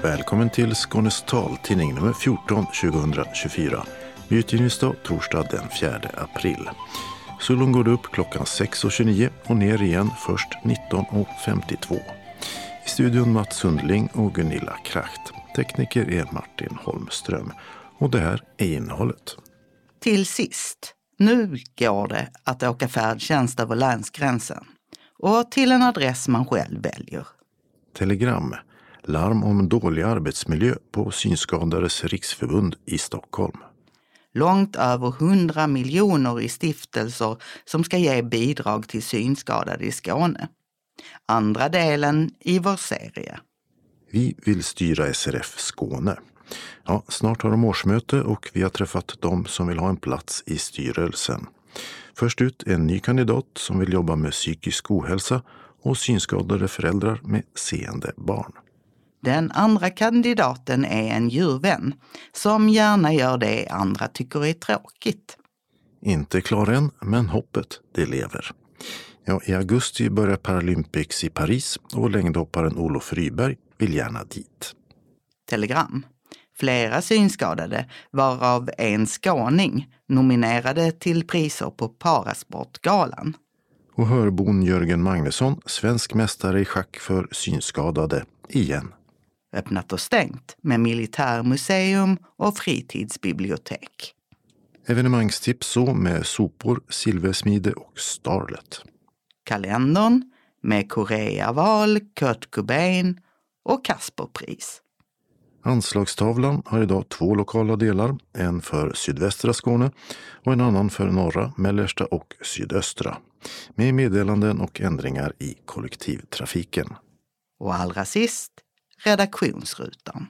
Välkommen till Skånes taltidning nummer 14 2024. Med utgivningsdag torsdag den 4 april. Solen går upp klockan 6.29 och ner igen först 19.52. I studion Mats Sundling och Gunilla Kracht. Tekniker är Martin Holmström. Och det här är innehållet. Till sist, nu går det att åka färdtjänst över länsgränsen och till en adress man själv väljer. Telegram. Larm om dålig arbetsmiljö på Synskadades riksförbund i Stockholm. Långt över 100 miljoner i stiftelser som ska ge bidrag till synskadade i Skåne. Andra delen i vår serie. Vi vill styra SRF Skåne. Ja, snart har de årsmöte och vi har träffat dem som vill ha en plats i styrelsen. Först ut en ny kandidat som vill jobba med psykisk ohälsa och synskadade föräldrar med seende barn. Den andra kandidaten är en djurvän som gärna gör det andra tycker är tråkigt. Inte klar än, men hoppet, det lever. Ja, i augusti börjar Paralympics i Paris och längdhopparen Olof Ryberg vill gärna dit. Telegram. Flera synskadade, varav en skåning, nominerade till priser på Parasportgalan. Och hörbon Jörgen Magnusson, svensk mästare i schack för synskadade, igen. Öppnat och stängt med militärmuseum och fritidsbibliotek. Evenemangstips så med sopor, silversmide och Starlet. Kalendern med Koreaval, Kurt Cobain och Kasperpris. Anslagstavlan har idag 2 lokala delar, en för sydvästra Skåne och en annan för norra, mellersta och sydöstra. Med meddelanden och ändringar i kollektivtrafiken. Och allra sist, redaktionsrutan.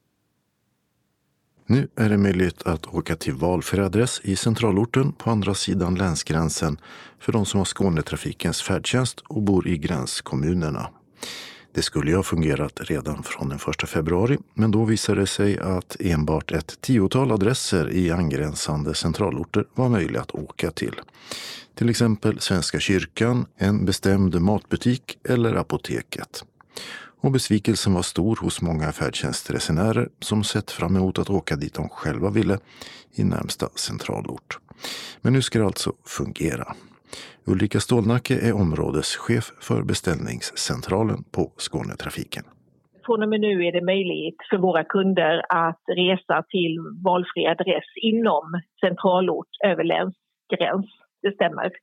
Nu är det möjligt att åka till valfri adress i centralorten på andra sidan länsgränsen för de som har Skånetrafikens färdtjänst och bor i gränskommunerna. Det skulle ju ha fungerat redan från den 1 februari, men då visade det sig att enbart ett 10-tal adresser i angränsande centralorter var möjliga att åka till. Till exempel Svenska kyrkan, en bestämd matbutik eller apoteket. Och besvikelsen var stor hos många färdtjänstresenärer som sett fram emot att åka dit de själva ville i närmsta centralort. Men nu ska det alltså fungera. Ulrika Stålnacke är områdeschef för beställningscentralen på Skånetrafiken. Från och med nu är det möjligt för våra kunder att resa till valfri adress inom centralort över länsgräns. Det stämmer.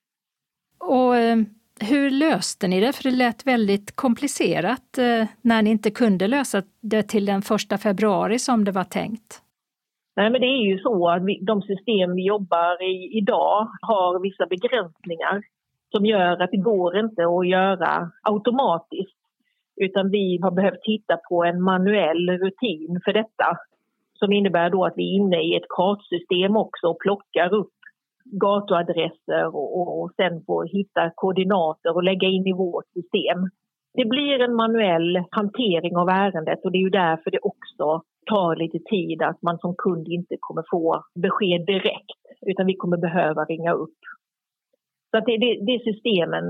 Och hur löste ni det? För det lät väldigt komplicerat när ni inte kunde lösa det till den 1 februari som det var tänkt. Nej, men det är ju så att de system vi jobbar i idag har vissa begränsningar som gör att det går inte att göra automatiskt. Utan vi har behövt titta på en manuell rutin för detta. Som innebär då att vi är inne i ett kartsystem också och plockar upp gatuadresser och sen får hitta koordinater och lägga in i vårt system. Det blir en manuell hantering av ärendet och det är ju därför det också tar lite tid att man som kund inte kommer få besked direkt utan vi kommer behöva ringa upp. Så att det är systemen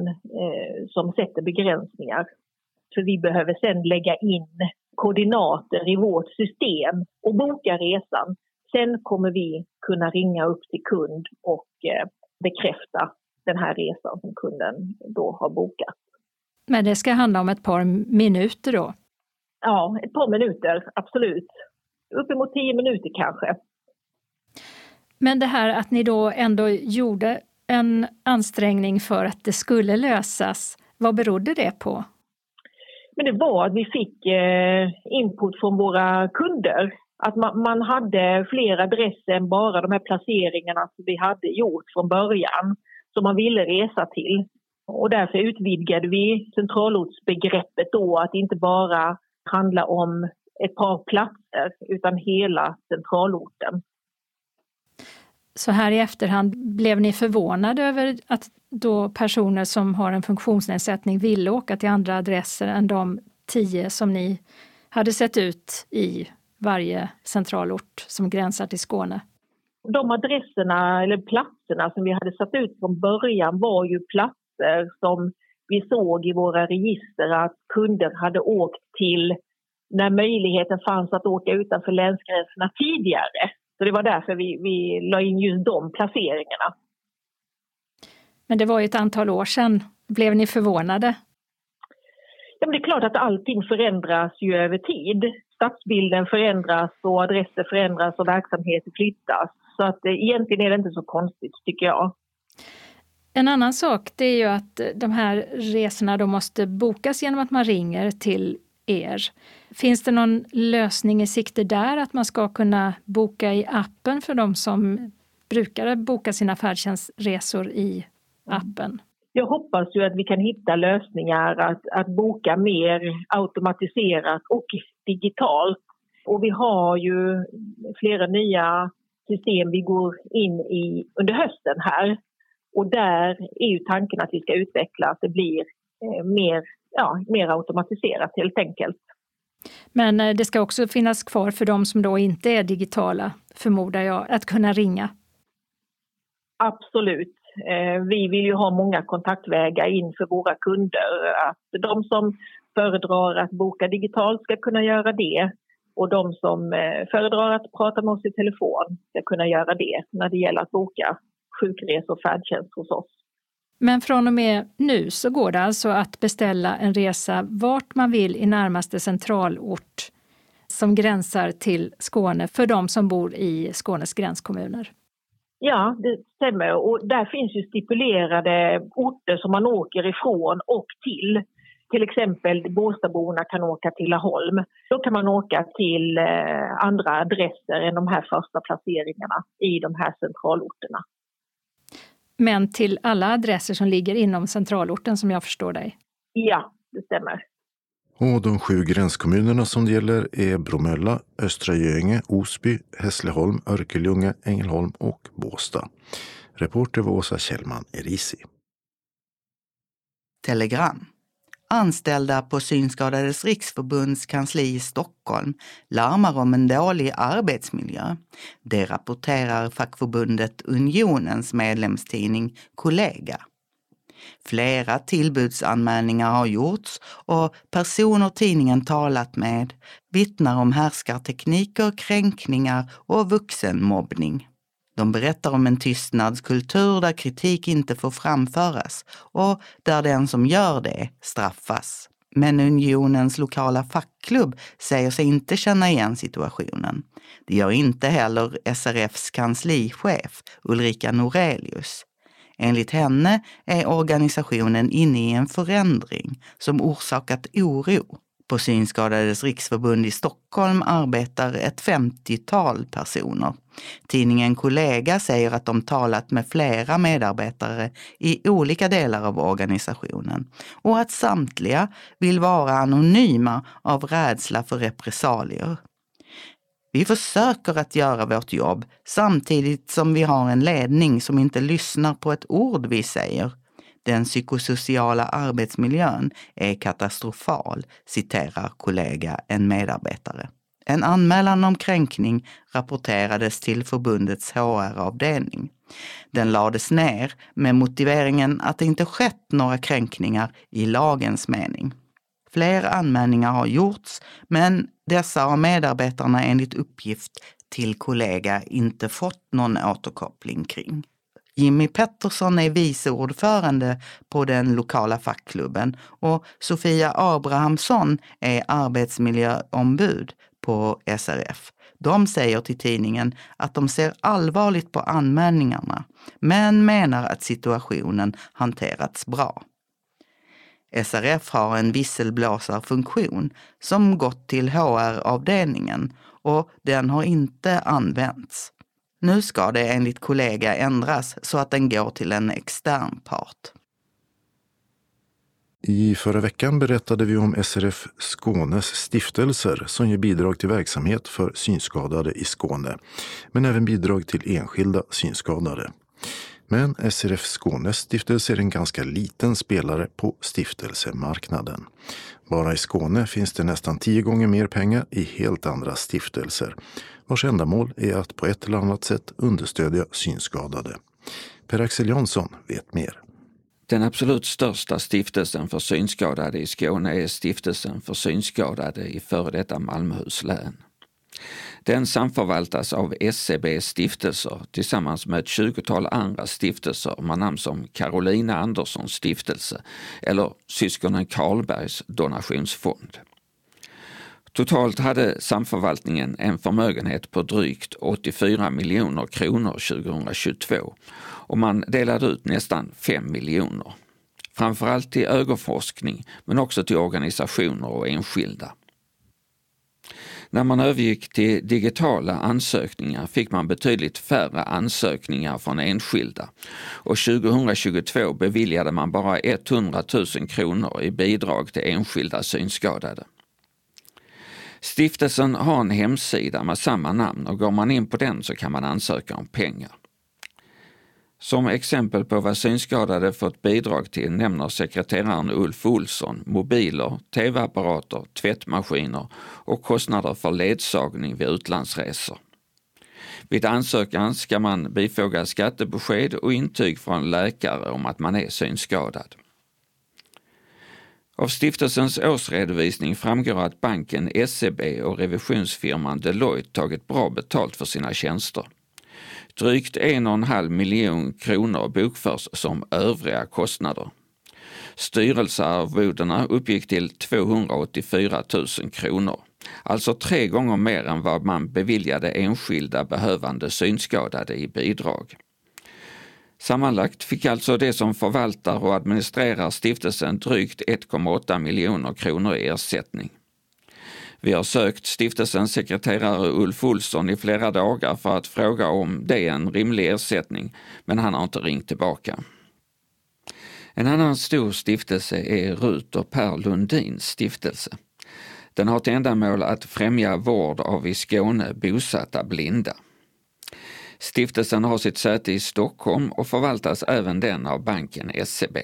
som sätter begränsningar. Så vi behöver sen lägga in koordinater i vårt system och boka resan. Sen kommer vi kunna ringa upp till kund och bekräfta den här resan som kunden då har bokat. Men det ska handla om ett par minuter då? Ja, ett par minuter, absolut. Uppemot 10 minuter kanske. Men det här att ni då ändå gjorde en ansträngning för att det skulle lösas, vad berodde det på? Men det var att vi fick input från våra kunder. Att man hade fler adresser än bara de här placeringarna som vi hade gjort från början som man ville resa till. Och därför utvidgade vi centralortsbegreppet då att inte bara handla om ett par platser utan hela centralorten. Så här i efterhand, blev ni förvånade över att då personer som har en funktionsnedsättning ville åka till andra adresser än de 10 som ni hade sett ut i varje centralort som gränsar till Skåne? De adresserna eller platserna som vi hade satt ut från början var ju platser som vi såg i våra register att kunder hade åkt till när möjligheten fanns att åka utanför länsgränserna tidigare. Så det var därför vi la in just de placeringarna. Men det var ju ett antal år sedan. Blev ni förvånade? Ja, men det är klart att allting förändras ju över tid. Stadsbilden förändras och adresser förändras och verksamheter flyttas. Så att egentligen är det inte så konstigt, tycker jag. En annan sak, det är ju att de här resorna då måste bokas genom att man ringer till er. Finns det någon lösning i sikte där, att man ska kunna boka i appen för de som brukar boka sina färdtjänstresor i appen? Jag hoppas ju att vi kan hitta lösningar att boka mer automatiserat och digitalt. Och vi har ju flera nya system vi går in i under hösten här. Och där är ju tanken att vi ska utveckla att det blir mer automatiserat helt enkelt. Men det ska också finnas kvar för de som då inte är digitala, förmodar jag, att kunna ringa? Absolut. Vi vill ju ha många kontaktvägar in för våra kunder. Att de som föredrar att boka digitalt ska kunna göra det. Och de som föredrar att prata med oss i telefon ska kunna göra det när det gäller att boka sjukresor och färdtjänst hos oss. Men från och med nu så går det alltså att beställa en resa vart man vill i närmaste centralort som gränsar till Skåne för de som bor i Skånes gränskommuner? Ja, det stämmer. Och där finns ju stipulerade orter som man åker ifrån och till. Till exempel Båstadborna kan åka till Laholm. Då kan man åka till andra adresser än de här första placeringarna i de här centralorterna. Men till alla adresser som ligger inom centralorten, som jag förstår dig? Ja, det stämmer. Och de 7 gränskommunerna som det gäller är Bromölla, Östra Göinge, Osby, Hässleholm, Örkelljunga, Ängelholm och Båstad. Reporter var Åsa Kjellman Erisi. Telegram. Anställda på Synskadades riksförbunds kansli i Stockholm larmar om en dålig arbetsmiljö. Det rapporterar fackförbundet Unionens medlemstidning Kollega. Flera tillbudsanmälningar har gjorts och personer tidningen talat med vittnar om härskartekniker, kränkningar och vuxenmobbning. De berättar om en tystnadskultur där kritik inte får framföras och där den som gör det straffas. Men Unionens lokala fackklubb säger sig inte känna igen situationen. Det gör inte heller SRFs kanslichef Ulrika Norelius. Enligt henne är organisationen inne i en förändring som orsakat oro. På Synskadades riksförbund i Stockholm arbetar ett 50-tal personer. Tidningen Kollega säger att de talat med flera medarbetare i olika delar av organisationen och att samtliga vill vara anonyma av rädsla för repressalier. Vi försöker att göra vårt jobb samtidigt som vi har en ledning som inte lyssnar på ett ord vi säger. Den psykosociala arbetsmiljön är katastrofal, citerar Kollega en medarbetare. En anmälan om kränkning rapporterades till förbundets HR-avdelning. Den lades ner med motiveringen att det inte skett några kränkningar i lagens mening. Fler anmälningar har gjorts, men dessa har medarbetarna enligt uppgift till Kollega inte fått någon återkoppling kring. Jimmy Pettersson är viceordförande på den lokala fackklubben och Sofia Abrahamsson är arbetsmiljöombud på SRF. De säger till tidningen att de ser allvarligt på anmälningarna, men menar att situationen hanterats bra. SRF har en visselblåsarfunktion som gått till HR-avdelningen och den har inte använts. Nu ska det enligt Kollega ändras så att den går till en extern part. I förra veckan berättade vi om SRF Skånes stiftelser som ger bidrag till verksamhet för synskadade i Skåne, men även bidrag till enskilda synskadade. Men SRF Skånes stiftelse är en ganska liten spelare på stiftelsemarknaden. Bara i Skåne finns det nästan 10 gånger mer pengar i helt andra stiftelser, vars ändamål är att på ett eller annat sätt understödja synskadade. Per-Axel Jansson vet mer. Den absolut största stiftelsen för synskadade i Skåne är Stiftelsen för synskadade i före detta Malmöhus län. Den samförvaltas av SCB stiftelser tillsammans med ett 20-tal andra stiftelser med namn som Carolina Anderssons stiftelse eller syskonen Karlbergs donationsfond. Totalt hade samförvaltningen en förmögenhet på drygt 84 miljoner kronor 2022 och man delade ut nästan 5 miljoner. Framförallt till ögonforskning men också till organisationer och enskilda. När man övergick till digitala ansökningar fick man betydligt färre ansökningar från enskilda och 2022 beviljade man bara 100 000 kronor i bidrag till enskilda synskadade. Stiftelsen har en hemsida med samma namn och går man in på den så kan man ansöka om pengar. Som exempel på vad synskadade fått bidrag till nämner sekreteraren Ulf Olsson mobiler, tv-apparater, tvättmaskiner och kostnader för ledsagning vid utlandsresor. Vid ansökan ska man bifoga skattebesked och intyg från läkare om att man är synskadad. Av stiftelsens årsredovisning framgår att banken SEB och revisionsfirman Deloitte tagit bra betalt för sina tjänster. Drygt 1,5 miljon kronor bokförs som övriga kostnader. Styrelsearvodena uppgick till 284 000 kronor, alltså 3 gånger mer än vad man beviljade enskilda behövande synskadade i bidrag. Sammanlagt fick alltså det som förvaltar och administrerar stiftelsen drygt 1,8 miljoner kronor i ersättning. Vi har sökt stiftelsens sekreterare Ulf Olsson i flera dagar för att fråga om det är en rimlig ersättning, men han har inte ringt tillbaka. En annan stor stiftelse är Rut och Per Lundins stiftelse. Den har till ändamål att främja vård av i Skåne bosatta blinda. Stiftelsen har sitt säte i Stockholm och förvaltas även den av banken SEB.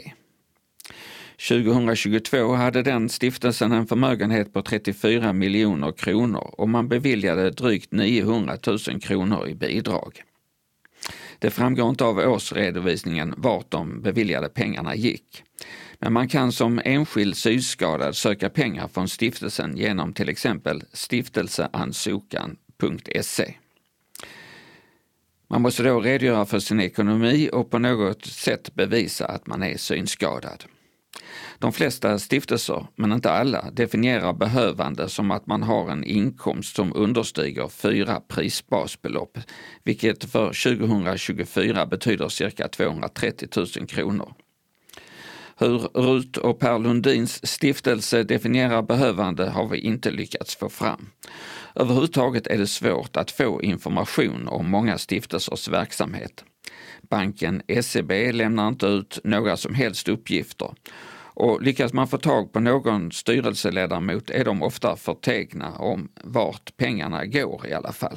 2022 hade den stiftelsen en förmögenhet på 34 miljoner kronor och man beviljade drygt 900 000 kronor i bidrag. Det framgår inte av årsredovisningen vart de beviljade pengarna gick. Men man kan som enskild synskadad söka pengar från stiftelsen genom till exempel stiftelseansokan.se. Man måste då redogöra för sin ekonomi och på något sätt bevisa att man är synskadad. De flesta stiftelser, men inte alla, definierar behövande som att man har en inkomst som understiger 4 prisbasbelopp, vilket för 2024 betyder cirka 230 000 kronor. Hur Rut och Per Lundins stiftelse definierar behövande har vi inte lyckats få fram. Överhuvudtaget är det svårt att få information om många stiftelsers verksamhet. Banken SEB lämnar inte ut några som helst uppgifter. Och lyckas man få tag på någon styrelseledamot är de ofta förtegna om vart pengarna går i alla fall.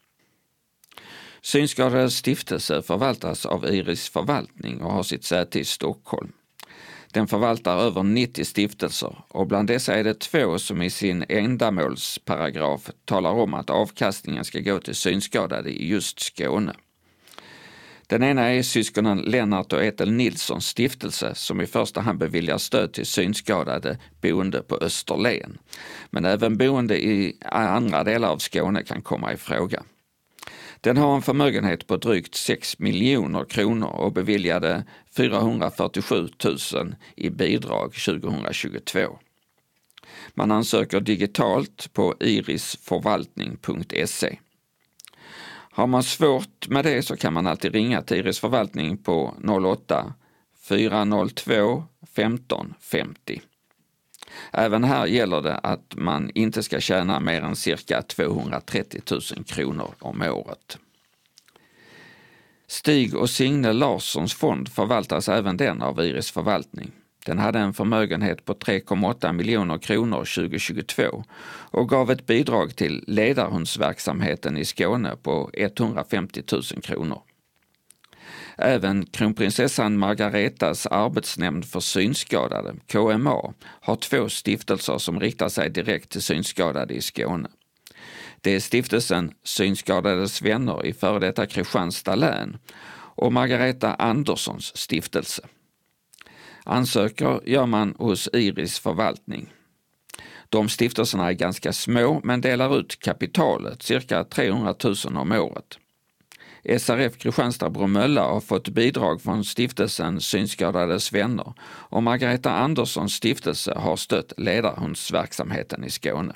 Synskadades stiftelse förvaltas av Iris förvaltning och har sitt säte i Stockholm. Den förvaltar över 90 stiftelser och bland dessa är det 2 som i sin ändamålsparagraf talar om att avkastningen ska gå till synskadade i just Skåne. Den ena är syskonen Lennart och Ethel Nilssons stiftelse som i första hand beviljar stöd till synskadade boende på Österlen. Men även boende i andra delar av Skåne kan komma i fråga. Den har en förmögenhet på drygt 6 miljoner kronor och beviljade 447 000 i bidrag 2022. Man ansöker digitalt på irisförvaltning.se. Har man svårt med det så kan man alltid ringa till Iris förvaltning på 08 402 15 50. Även här gäller det att man inte ska tjäna mer än cirka 230 000 kronor om året. Stig och Signe Larssons fond förvaltas även den av Iris förvaltning. Den hade en förmögenhet på 3,8 miljoner kronor 2022 och gav ett bidrag till ledarhundsverksamheten i Skåne på 150 000 kronor. Även kronprinsessan Margaretas arbetsnämnd för synskadade, KMA, har 2 stiftelser som riktar sig direkt till synskadade i Skåne. Det är stiftelsen Synskadades vänner i före detta Kristianstad län och Margareta Anderssons stiftelse. Ansöker gör man hos Iris förvaltning. De stiftelserna är ganska små men delar ut kapitalet, cirka 300 000 om året. SRF Kristianstad-Bromölla har fått bidrag från stiftelsen Synskadades vänner och Margareta Anderssons stiftelse har stött ledarhundsverksamheten i Skåne.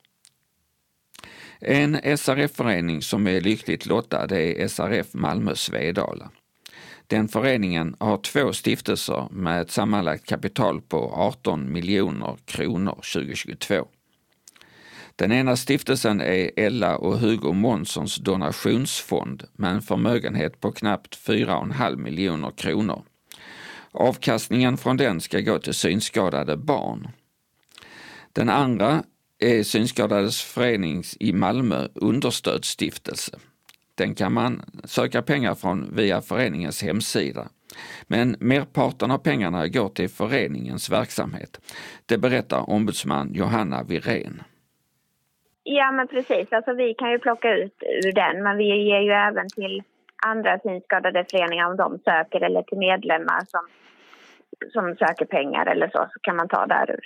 En SRF-förening som är lyckligt lottad är SRF Malmö Svedala. Den föreningen har 2 stiftelser med ett sammanlagt kapital på 18 miljoner kronor 2022. Den ena stiftelsen är Ella och Hugo Månssons donationsfond med en förmögenhet på knappt 4,5 miljoner kronor. Avkastningen från den ska gå till synskadade barn. Den andra är Synskadades förenings i Malmö understödsstiftelse. Den kan man söka pengar från via föreningens hemsida. Men merparten av pengarna går till föreningens verksamhet. Det berättar ombudsman Johanna Virén. Ja, men precis. Alltså, vi kan ju plocka ut ur den, men vi ger ju även till andra synskadade föreningar om de söker, eller till medlemmar som söker pengar eller så kan man ta där ur.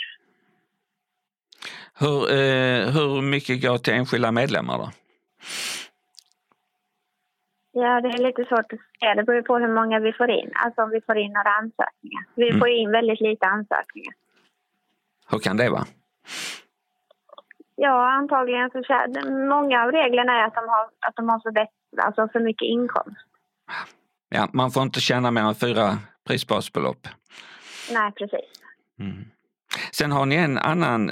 Hur mycket går till enskilda medlemmar då? Ja, det är lite svårt att säga. Det beror på hur många vi får in. Alltså om vi får in några ansökningar. Vi får in väldigt lite ansökningar. Hur kan det vara? Ja, antagligen så många av reglerna är att de har för mycket inkomst. Ja, man får inte tjäna mer än 4 prisbasbelopp. Nej, precis. Mm. Sen har ni en annan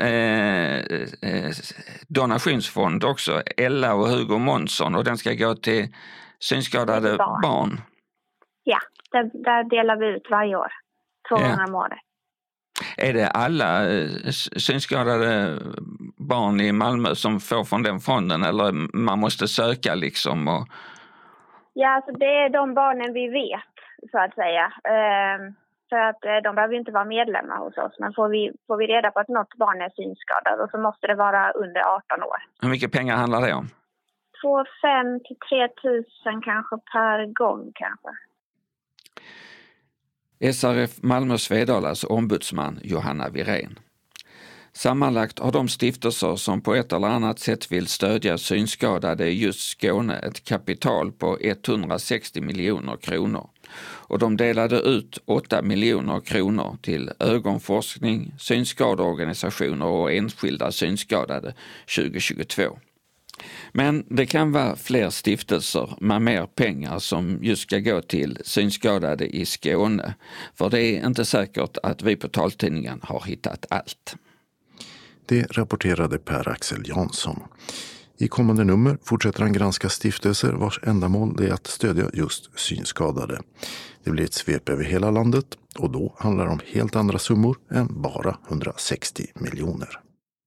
donationsfond också, Ella och Hugo Månsson, och den ska gå till synskadade barn. Ja, där delar vi ut varje år, 2 gånger om året. Är det alla synskadade barn i Malmö som får från den fonden, eller man måste söka liksom? Och... Ja, alltså det är de barnen vi vet, så att säga. För att de behöver inte vara medlemmar hos oss. Men får vi reda på att något barn är synskadad, och så måste det vara under 18 år. Hur mycket pengar handlar det om? 2,5 till 3 000 kanske per gång kanske. SRF Malmö Svedalas ombudsman Johanna Virén. Sammanlagt har de stiftelser som på ett eller annat sätt vill stödja synskadade i just Skåne ett kapital på 160 miljoner kronor. Och de delade ut 8 miljoner kronor till ögonforskning, synskadeorganisationer och enskilda synskadade 2022. Men det kan vara fler stiftelser med mer pengar som just ska gå till synskadade i Skåne. För det är inte säkert att vi på taltidningen har hittat allt. Det rapporterade Per-Axel Jansson. I kommande nummer fortsätter han granska stiftelser vars ändamål är att stödja just synskadade. Det blir ett svep över hela landet och då handlar det om helt andra summor än bara 160 miljoner.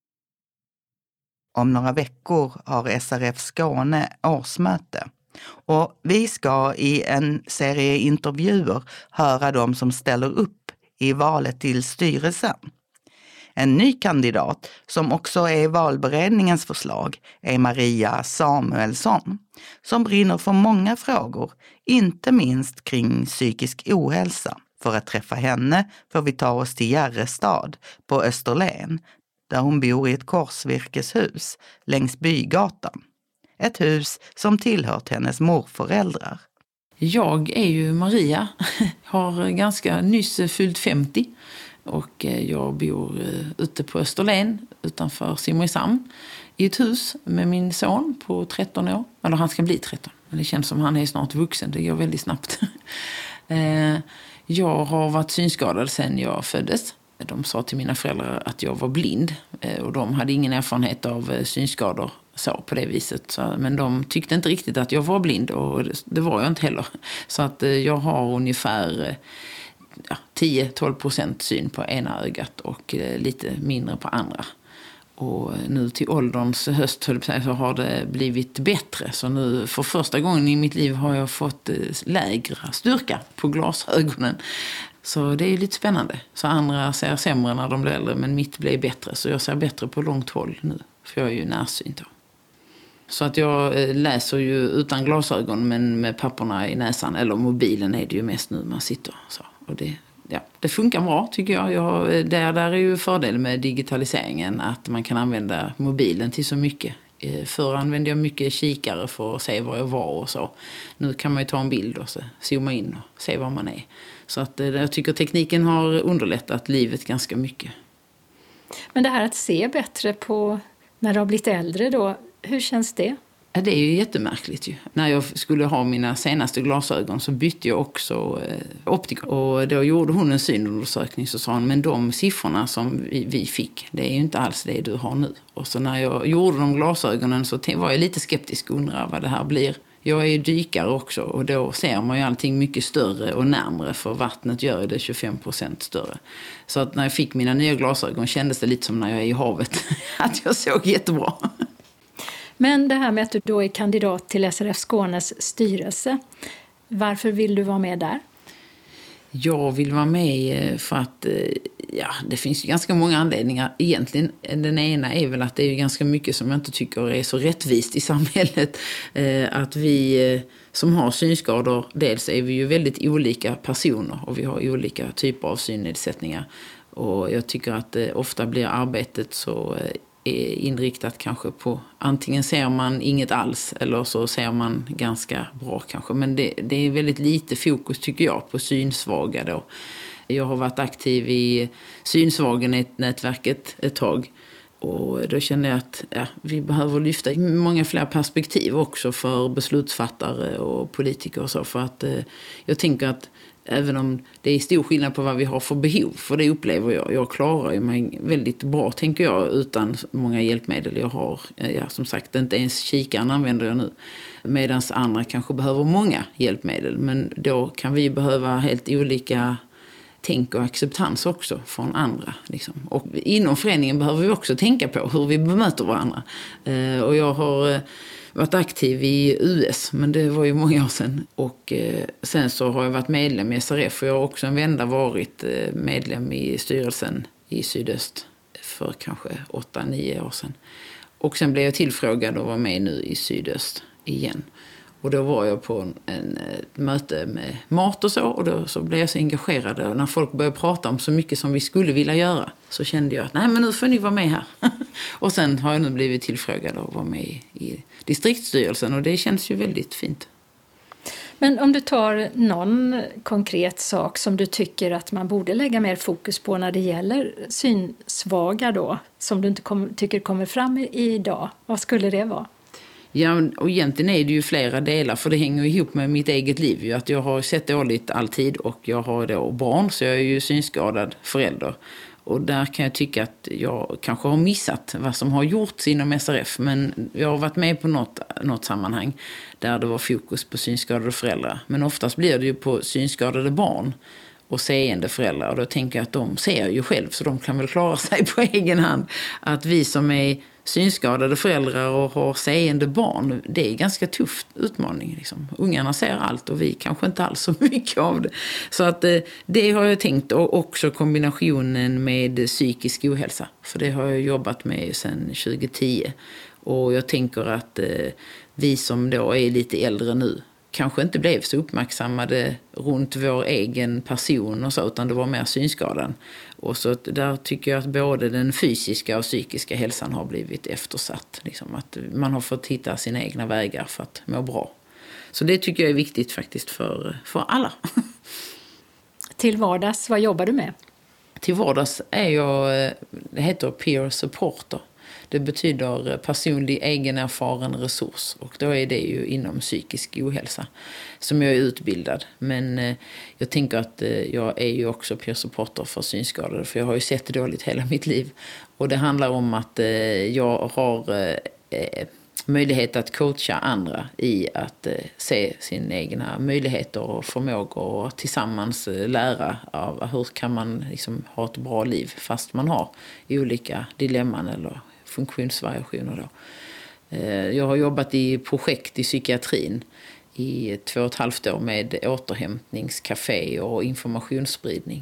Om några veckor har SRF Skåne årsmöte och vi ska i en serie intervjuer höra de som ställer upp i valet till styrelsen. En ny kandidat som också är valberedningens förslag är Maria Samuelsson som brinner för många frågor, inte minst kring psykisk ohälsa. För att träffa henne får vi ta oss till Järrestad på Österlen där hon bor i ett korsvirkeshus längs Bygatan. Ett hus som tillhört hennes morföräldrar. Jag är ju Maria, har ganska nyss fyllt 50 och jag bor ute på Österlen utanför Simrishamn i ett hus med min son på 13 år. Eller han ska bli 13, men det känns som han är snart vuxen, det går väldigt snabbt. Jag har varit synskadad sedan jag föddes. De sa till mina föräldrar att jag var blind och de hade ingen erfarenhet av synskador så på det viset. Men de tyckte inte riktigt att jag var blind och det var jag inte heller. Så att jag har ungefär 10-12% syn på ena ögat och lite mindre på andra. Och nu till ålderns höst så har det blivit bättre. Så nu för första gången i mitt liv har jag fått lägre styrka på glasögonen. Så det är lite spännande. Så andra ser sämre när de blir äldre, men mitt blir bättre. Så jag ser bättre på långt håll nu, för jag är ju närsynt då. Så att jag läser ju utan glasögon, men med papperna i näsan. Eller mobilen är det ju mest nu man sitter så. Och det funkar bra tycker jag. Där är ju fördel med digitaliseringen att man kan använda mobilen till så mycket. Förr använde jag mycket kikare för att se var jag var och så. Nu kan man ju ta en bild och så zooma in och se var man är. Så att jag tycker tekniken har underlättat livet ganska mycket. Men det här att se bättre på när du har blivit äldre då, hur känns det? Ja, det är ju jättemärkligt ju. När jag skulle ha mina senaste glasögon så bytte jag också optiker. Och då gjorde hon en synundersökning så sa hon, men de siffrorna som vi fick, det är ju inte alls det du har nu. Och så när jag gjorde de glasögonen så var jag lite skeptisk och undrade vad det här blir. Jag är ju dykare också och då ser man ju allting mycket större och närmare för vattnet gör det 25% större. Så att när jag fick mina nya glasögon kändes det lite som när jag är i havet, att jag såg jättebra. Men det här med att du då är kandidat till SRF Skånes styrelse, varför vill du vara med där? Jag vill vara med för att det finns ju ganska många anledningar. Egentligen den ena är väl att det är ganska mycket som jag inte tycker är så rättvist i samhället. Att vi som har synskador, dels är vi ju väldigt olika personer och vi har olika typer av synnedsättningar. Och jag tycker att ofta blir arbetet så är inriktat kanske på antingen ser man inget alls eller så ser man ganska bra kanske. Men det är väldigt lite fokus tycker jag på synsvaga då. Jag har varit aktiv i synsvagenätverket ett tag och då kände jag att vi behöver lyfta många fler perspektiv också för beslutsfattare och politiker och så, för att jag tänker att även om det är stor skillnad på vad vi har för behov, för det upplever jag. Jag klarar ju mig väldigt bra, tänker jag, utan många hjälpmedel. Jag har, som sagt, inte ens kikaren använder jag nu. Medan andra kanske behöver många hjälpmedel. Men då kan vi behöva helt olika tänk och acceptans också från andra. Liksom. Och inom föreningen behöver vi också tänka på hur vi bemöter varandra. Och jag har varit aktiv i US, men det var ju många år sedan. Och sen så har jag varit medlem i SRF och jag har också en vända varit medlem i styrelsen i Sydöst för kanske 8-9 år sedan. Och sen blev jag tillfrågad att vara med nu i Sydöst igen. Och då var jag på en möte med mat och så, och då så blev jag så engagerad. Och när folk började prata om så mycket som vi skulle vilja göra så kände jag att nej, men nu får ni vara med här. Och sen har jag nu blivit tillfrågad att vara med i distriktsstyrelsen och det känns ju väldigt fint. Men om du tar någon konkret sak som du tycker att man borde lägga mer fokus på när det gäller synsvaga då, som du inte tycker kommer fram idag, vad skulle det vara? Ja, och egentligen är det ju flera delar, för det hänger ihop med mitt eget liv ju, att jag har sett dåligt alltid och jag har då barn, så jag är ju synskadad förälder. Och där kan jag tycka att jag kanske har missat vad som har gjorts inom SRF, men jag har varit med på något sammanhang där det var fokus på synskadade föräldrar. Men oftast blir det ju på synskadade barn och seende föräldrar, och då tänker jag att de ser ju själv så de kan väl klara sig på egen hand. Att vi som är synskadade föräldrar och har seende barn, det är en ganska tuff utmaning. Liksom. Ungarna ser allt och vi kanske inte alls så mycket av det. Så att det har jag tänkt, och också kombinationen med psykisk ohälsa. För det har jag jobbat med sedan 2010. Och jag tänker att vi som då är lite äldre nu kanske inte blev så uppmärksammade runt vår egen person och så, utan det var mer synskadan. Och så där tycker jag att både den fysiska och psykiska hälsan har blivit eftersatt. Liksom att man har fått hitta sina egna vägar för att må bra. Så det tycker jag är viktigt faktiskt för alla. Till vardags, vad jobbar du med? Till vardags är jag, det heter peer supporter. Det betyder personlig egenerfaren resurs, och då är det ju inom psykisk ohälsa som jag är utbildad. Men jag tänker att jag är ju också peer supporter för synskadade, för jag har ju sett det dåligt hela mitt liv. Och det handlar om att jag har möjlighet att coacha andra i att se sina egna möjligheter och förmågor och tillsammans lära av hur kan man liksom ha ett bra liv fast man har olika dilemman eller funktionsvariationer då. Jag har jobbat i projekt i psykiatrin i 2,5 år med återhämtningscafé och informationsspridning.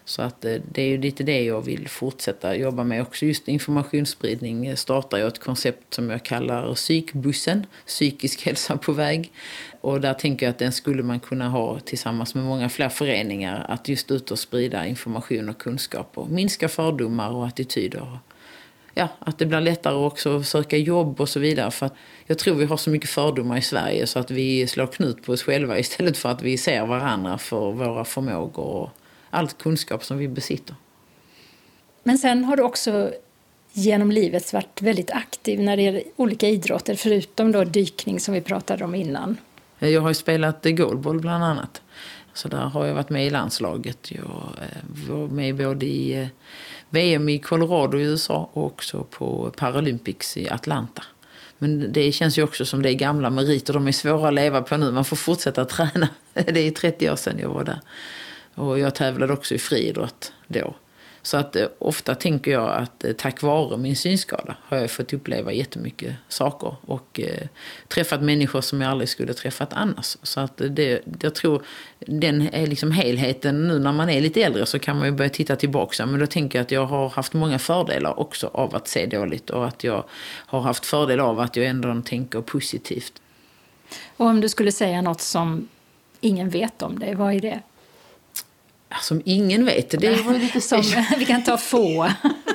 Så att det är ju lite det jag vill fortsätta jobba med också. Just informationsspridning startar jag ett koncept som jag kallar psykbussen, psykisk hälsa på väg. Och där tänker jag att den skulle man kunna ha tillsammans med många fler föreningar. Att just ut och sprida information och kunskap och minska fördomar och attityder. Ja, att det blir lättare också att söka jobb och så vidare. För att jag tror vi har så mycket fördomar i Sverige så att vi slår knut på oss själva istället för att vi ser varandra för våra förmågor och all kunskap som vi besitter. Men sen har du också genom livet varit väldigt aktiv när det gäller olika idrotter, förutom då dykning som vi pratade om innan. Jag har ju spelat goalball bland annat. Så där har jag varit med i landslaget. Jag var med både i VM i Colorado i USA och också på Paralympics i Atlanta. Men det känns ju också som det är gamla meriter. De är svåra att leva på nu. Man får fortsätta träna. Det är 30 år sedan jag var där. Och jag tävlade också i friidrott då. Så att ofta tänker jag att tack vare min synskada har jag fått uppleva jättemycket saker. Och träffat människor som jag aldrig skulle träffat annars. Så att jag tror den är liksom helheten. Nu när man är lite äldre så kan man ju börja titta tillbaka. Men då tänker jag att jag har haft många fördelar också av att se dåligt. Och att jag har haft fördel av att jag ändå tänker positivt. Och om du skulle säga något som ingen vet om dig, vad är det? Som ingen vet. Det var lite som vi kan ta få.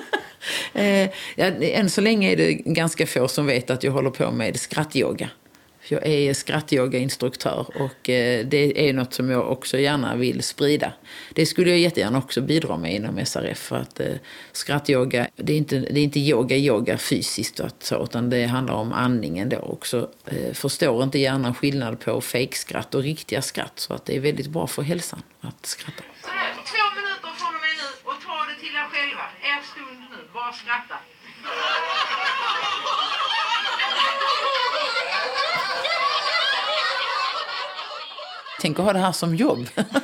Än så länge är det ganska få som vet att jag håller på med skrattyoga. Jag är skrattyoga-instruktör och det är något som jag också gärna vill sprida. Det skulle jag jättegärna också bidra med inom SRF för att skrattyoga, det är inte yoga fysiskt utan det handlar om andningen då också. Förstår inte gärna skillnad på fejkskratt och riktiga skratt så att det är väldigt bra för hälsan att skratta. 2 minuter från och med nu och ta det till er själva. Er stund nu, bara skratta. Tänk att ha det här som jobb.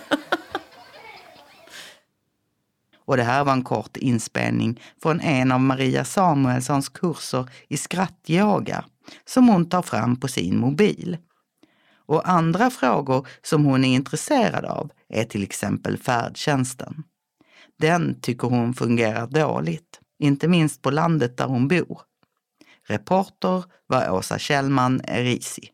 Och det här var en kort inspelning från en av Maria Samuelssons kurser i skrattyoga som hon tar fram på sin mobil. Och andra frågor som hon är intresserad av är till exempel färdtjänsten. Den tycker hon fungerar dåligt, inte minst på landet där hon bor. Reporter var Åsa Kjellman Erisi.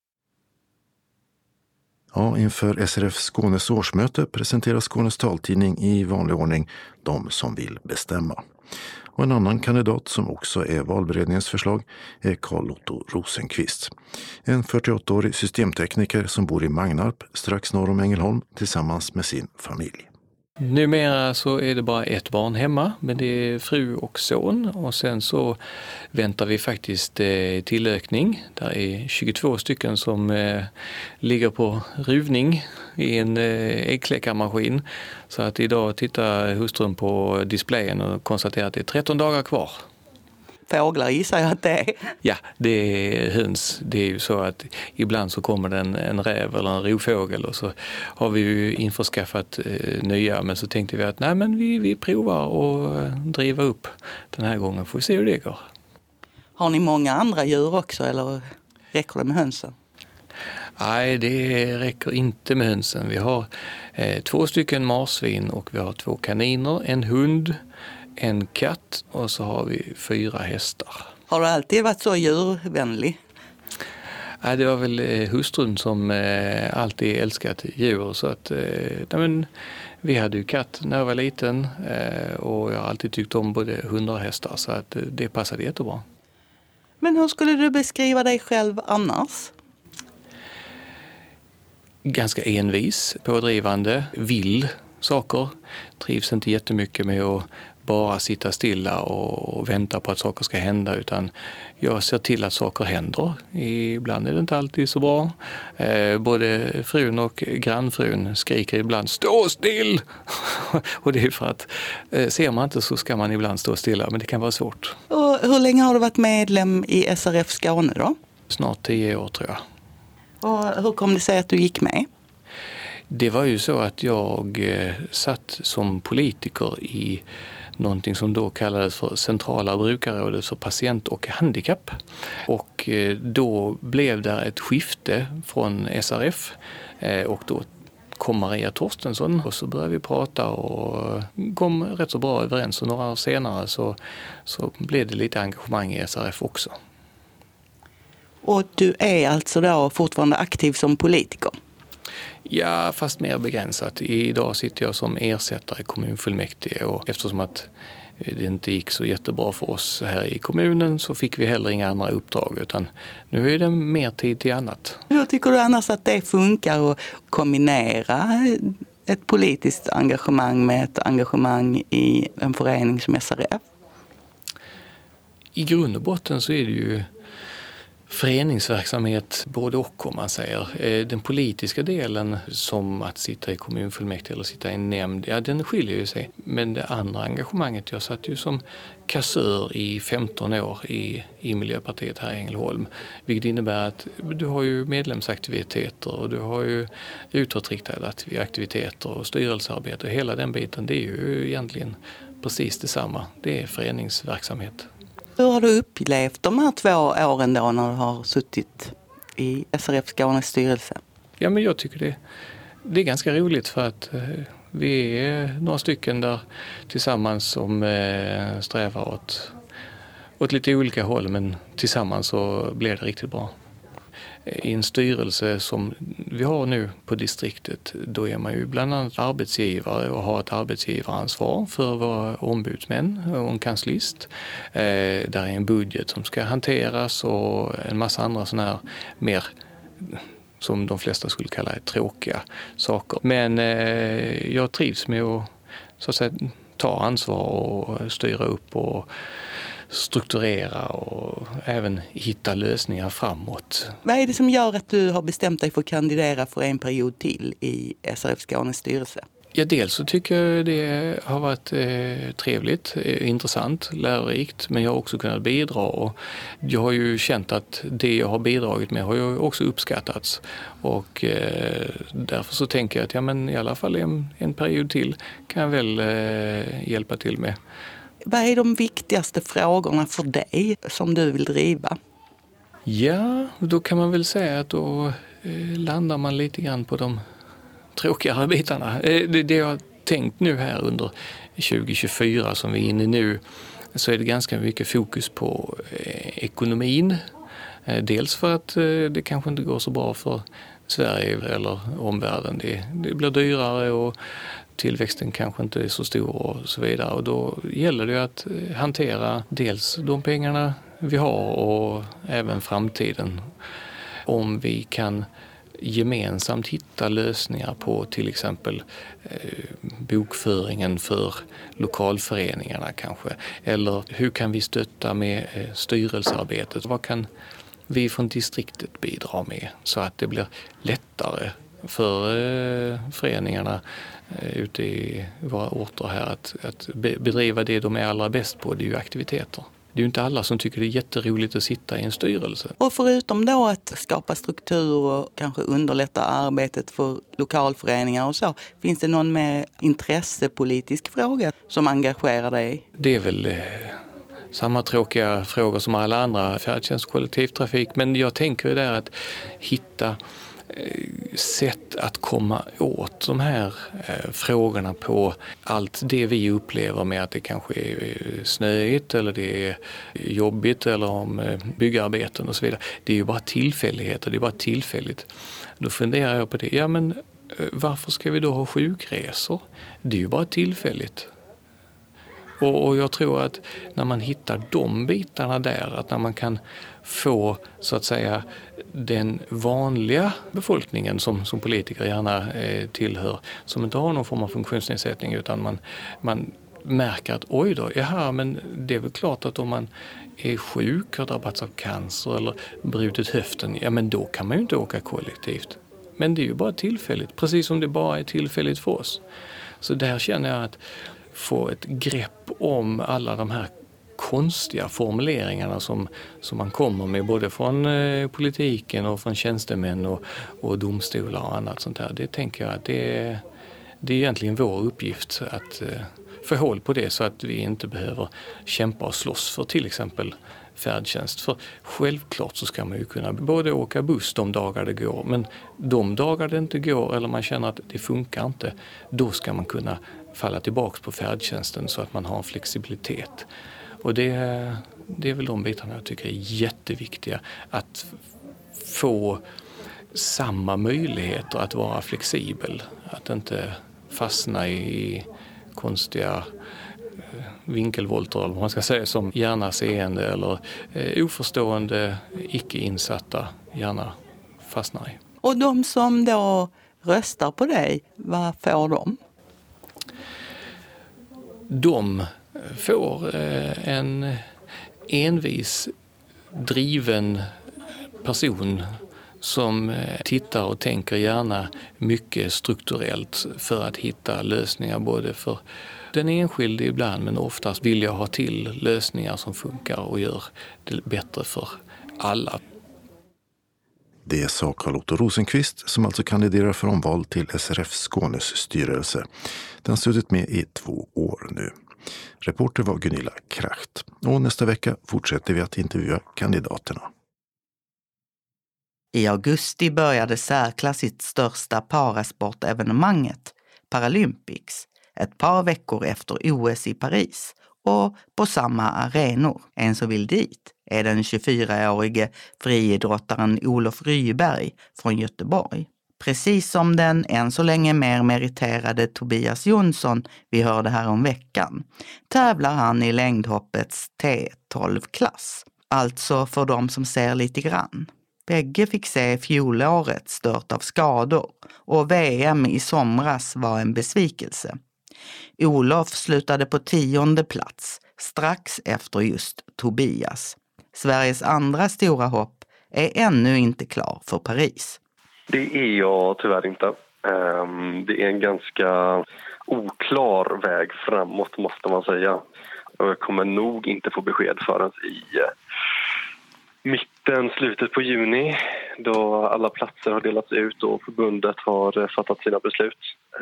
Ja, inför SRF Skånes årsmöte presenterar Skånes taltidning i vanlig ordning de som vill bestämma. Och en annan kandidat som också är valberedningens förslag är Carl Otto Rosenqvist. En 48-årig systemtekniker som bor i Magnarp strax norr om Ängelholm tillsammans med sin familj. Numera så är det bara ett barn hemma, men det är fru och son och sen så väntar vi faktiskt tillökning. Där är 22 stycken som ligger på ruvning i en äggkläckarmaskin. Så att idag tittar hustrun på displayen och konstaterar att det är 13 dagar kvar. Fåglar gissar jag att det är. Ja, det är höns. Det är ju så att ibland så kommer det en räv eller en rovfågel och så har vi ju införskaffat nya. Men så tänkte vi att nej, men vi provar och driva upp den här gången. Får vi se hur det går. Har ni många andra djur också eller räcker det med hönsen? Nej, det räcker inte med hönsen. Vi har 2 stycken marsvin och vi har 2 kaniner, en hund, en katt och så har vi 4 hästar. Har du alltid varit så djurvänlig? Nej, det var väl hustrun som alltid älskat djur. Så att, vi hade ju katt när jag var liten och jag har alltid tyckt om både hundar och hästar så att det passade jättebra. Men hur skulle du beskriva dig själv annars? Ganska envis, pådrivande, vill saker. Trivs inte jättemycket med att bara sitta stilla och vänta på att saker ska hända utan jag ser till att saker händer. Ibland är det inte alltid så bra. Både frun och grannfrun skriker ibland stå still! Och det är för att ser man inte så ska man ibland stå stilla men det kan vara svårt. Och hur länge har du varit medlem i SRF Skåne då? Snart 10 år tror jag. Och hur kom det sig att du gick med? Det var ju så att jag satt som politiker i någonting som då kallades för Centrala brukarrådet för patient och handikapp. Och då blev det ett skifte från SRF och då kom Maria Torstensson och så började vi prata och kom rätt så bra överens. Och några år senare så blev det lite engagemang i SRF också. Och du är alltså då fortfarande aktiv som politiker? Ja, fast mer begränsat. Idag sitter jag som ersättare i kommunfullmäktige och eftersom att det inte gick så jättebra för oss här i kommunen så fick vi heller inga andra uppdrag utan nu är det mer tid till annat. Hur tycker du annars att det funkar att kombinera ett politiskt engagemang med ett engagemang i en förening som SRF? I grund och botten så är det ju föreningsverksamhet både och om man säger. Den politiska delen som att sitta i kommunfullmäktige eller sitta i en nämnd, ja den skiljer ju sig. Men det andra engagemanget, jag satt ju som kassör i 15 år i Miljöpartiet här i Ängelholm. Vilket innebär att du har ju medlemsaktiviteter och du har ju utåtriktade aktiviteter och styrelsearbete. Hela den biten, det är ju egentligen precis detsamma. Det är föreningsverksamhet. Hur har du upplevt de här 2 åren då när du har suttit i SRF Skånes styrelse? Ja, men jag tycker det är ganska roligt för att vi är några stycken där tillsammans som strävar åt lite olika håll men tillsammans så blir det riktigt bra. I en styrelse som vi har nu på distriktet, då är man ju bland annat arbetsgivare och har ett arbetsgivaransvar för våra ombudsmän och en kanslist. Där är en budget som ska hanteras och en massa andra sådana här mer som de flesta skulle kalla tråkiga saker. Men jag trivs med att så att säga ta ansvar och styra upp och strukturera och även hitta lösningar framåt. Vad är det som gör att du har bestämt dig för att kandidera för en period till i SRF Skånes styrelse? Ja, dels så tycker jag det har varit trevligt, intressant, lärorikt, men jag har också kunnat bidra och jag har ju känt att det jag har bidragit med har ju också uppskattats och därför så tänker jag att ja, men i alla fall en period till kan jag väl hjälpa till med. Vad är de viktigaste frågorna för dig som du vill driva? Ja, då kan man väl säga att då landar man lite grann på de tråkigare bitarna. Det jag har tänkt nu här under 2024 som vi är inne i nu så är det ganska mycket fokus på ekonomin. Dels för att det kanske inte går så bra för Sverige eller omvärlden. Det blir dyrare och tillväxten kanske inte är så stor och så vidare. Och då gäller det att hantera dels de pengarna vi har och även framtiden. Om vi kan gemensamt hitta lösningar på till exempel bokföringen för lokalföreningarna kanske. Eller hur kan vi stötta med styrelsearbetet? Vad kan vi från distriktet bidra med så att det blir lättare för föreningarna ute i våra orter här att bedriva det de är allra bäst på, det är ju aktiviteter. Det är ju inte alla som tycker det är jätteroligt att sitta i en styrelse. Och förutom då att skapa struktur och kanske underlätta arbetet för lokalföreningar och så, finns det någon mer intressepolitisk fråga som engagerar dig? Det är väl samma tråkiga frågor som alla andra, färdtjänst, kollektivtrafik, men jag tänker ju där att hitta sätt att komma åt de här frågorna på allt det vi upplever med att det kanske är snöigt eller det är jobbigt eller om byggarbeten och så vidare. Det är ju bara tillfälligheter, det är bara tillfälligt. Då funderar jag på det, ja men varför ska vi då ha sjukresor? Det är ju bara tillfälligt. Och jag tror att när man hittar de bitarna där, att när man kan få så att säga den vanliga befolkningen som politiker gärna tillhör, som inte har någon form av funktionsnedsättning utan man märker att oj då, jaha, men det är väl klart att om man är sjuk, har drabbats av cancer eller brutit höften, ja men då kan man ju inte åka kollektivt. Men det är ju bara tillfälligt, precis som det bara är tillfälligt för oss. Så där känner jag att få ett grepp om alla de här konstiga formuleringarna som man kommer med både från politiken och från tjänstemän och domstolar och annat sånt där. Det tänker jag att det är egentligen vår uppgift att få håll på det så att vi inte behöver kämpa och slåss för till exempel färdtjänst. För självklart så ska man ju kunna både åka buss de dagar det går, men de dagar det inte går eller man känner att det funkar inte, då ska man kunna falla tillbaka på färdtjänsten så att man har en flexibilitet. Och det är väl de bitarna jag tycker är jätteviktiga, att få samma möjligheter att vara flexibel, att inte fastna i konstiga vinkelvolter eller vad man ska säga, som gärna seende eller oförstående, icke-insatta gärna fastnar i. Och de som då röstar på dig, vad får de? De får en envis, driven person som tittar och tänker gärna mycket strukturellt för att hitta lösningar både för den enskilde ibland, men oftast vill jag ha till lösningar som funkar och gör det bättre för alla. Det sa Carl-Otto Rosenqvist som alltså kandiderar för omval till SRF Skånes styrelse. Den har suttit med i 2 år nu. Reporter var Gunilla Kracht. Och nästa vecka fortsätter vi att intervjua kandidaterna. I augusti började särklassigt största parasportevenemanget, Paralympics, ett par veckor efter OS i Paris och på samma arenor. En som vill dit är den 24-årige friidrottaren Olof Ryberg från Göteborg. Precis som den än så länge mer meriterade Tobias Jonsson vi hörde här om veckan, tävlar han i längdhoppets T12-klass. Alltså för de som ser lite grann. Bägge fick se fjolåret stört av skador och VM i somras var en besvikelse. Olof slutade på 10:e plats, strax efter just Tobias. Sveriges andra stora hopp är ännu inte klar för Paris. Det är jag tyvärr inte. Det är en ganska oklar väg framåt måste man säga. Och jag kommer nog inte få besked förrän i slutet på juni, då alla platser har delats ut och förbundet har fattat sina beslut.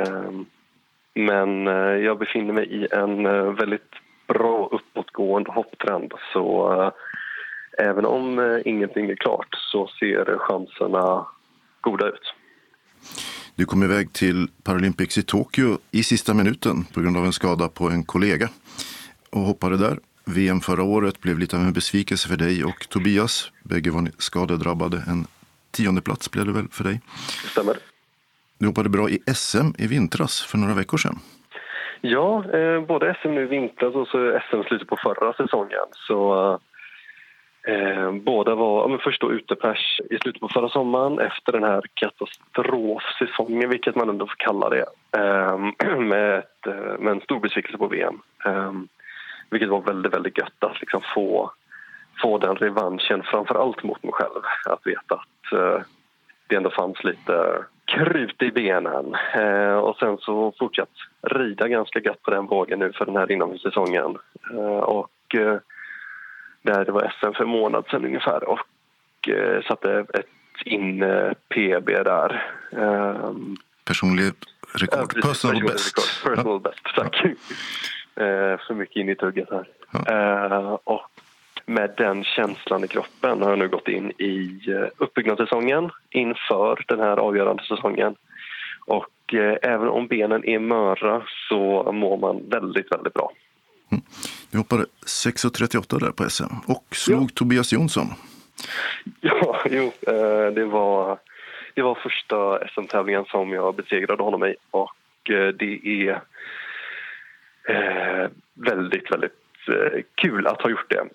Men jag befinner mig i en väldigt bra uppåtgående hopptrend, så även om ingenting är klart så ser chanserna goda ut. Du kom iväg till Paralympics i Tokyo i sista minuten på grund av en skada på en kollega och hoppade där. VM förra året blev lite av en besvikelse för dig och Tobias. Bägge var skadedrabbade. En 10:e plats blev det väl för dig? Stämmer. Du hoppade bra i SM i vintras för några veckor sedan. Ja, både SM nu i vintras och så SM slutet på förra säsongen. Så båda var först då utepers i slutet på förra sommaren efter den här katastrofsäsongen, vilket man ändå får kalla det, med en stor besvikelse på VM. Vilket var väldigt, väldigt gött att liksom få den revanschen, framförallt mot mig själv. Att veta att det ändå fanns lite krut i benen. Och sen så fortsatt rida ganska gött på den vågen nu för den här inomhussäsongen. Och där det var SM för en månad sedan ungefär. Och satte ett PB där. Personlig rekord. Personal best. Personal best, tack. För mycket in i tugget här. Ja. Och med den känslan i kroppen har jag nu gått in i uppbyggnadssäsongen inför den här avgörande säsongen. Och även om benen är möra så mår man väldigt, väldigt bra. Du hoppade 6,38 där på SM och slog Tobias Jonsson. Ja, det var första SM-tävlingen som jag besegrade honom i. Och det är väldigt, väldigt kul att ha gjort det.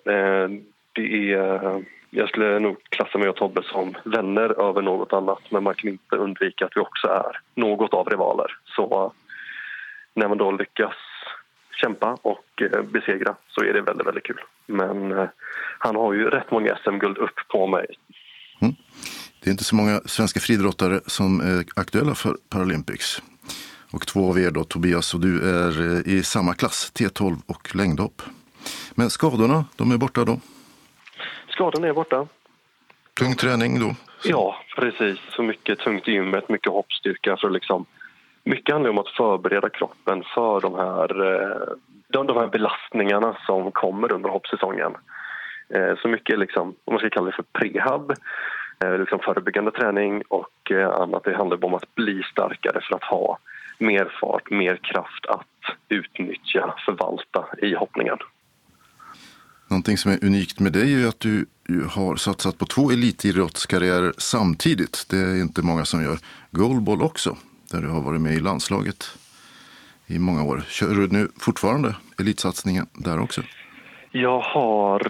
Jag skulle nog klassa mig och Tobbe som vänner över något annat, men man kan inte undvika att vi också är något av rivaler. Så när man då lyckas kämpa och besegra så är det väldigt, väldigt kul. Men han har ju rätt många SM-guld upp på mig. Mm. Det är inte så många svenska friidrottare som är aktuella för Paralympics. Och 2 av er då, Tobias och du, är i samma klass, T12 och längdhopp. Men skadorna, de är borta då? Skadorna är borta. Tung träning då? Ja, precis. Så mycket tungt i gymmet, mycket hoppstyrka. För liksom, mycket handlar om att förbereda kroppen för de här belastningarna som kommer under hoppsäsongen. Så mycket liksom, om man ska kalla det för prehab, liksom förebyggande träning och annat. Det handlar om att bli starkare för att ha mer fart, mer kraft att utnyttja, förvalta i hoppningen. Någonting som är unikt med dig är att du har satsat på 2 elitidrottskarriärer samtidigt. Det är inte många som gör. Goalball också, där du har varit med i landslaget i många år. Kör du nu fortfarande elitsatsningen där också? Jag har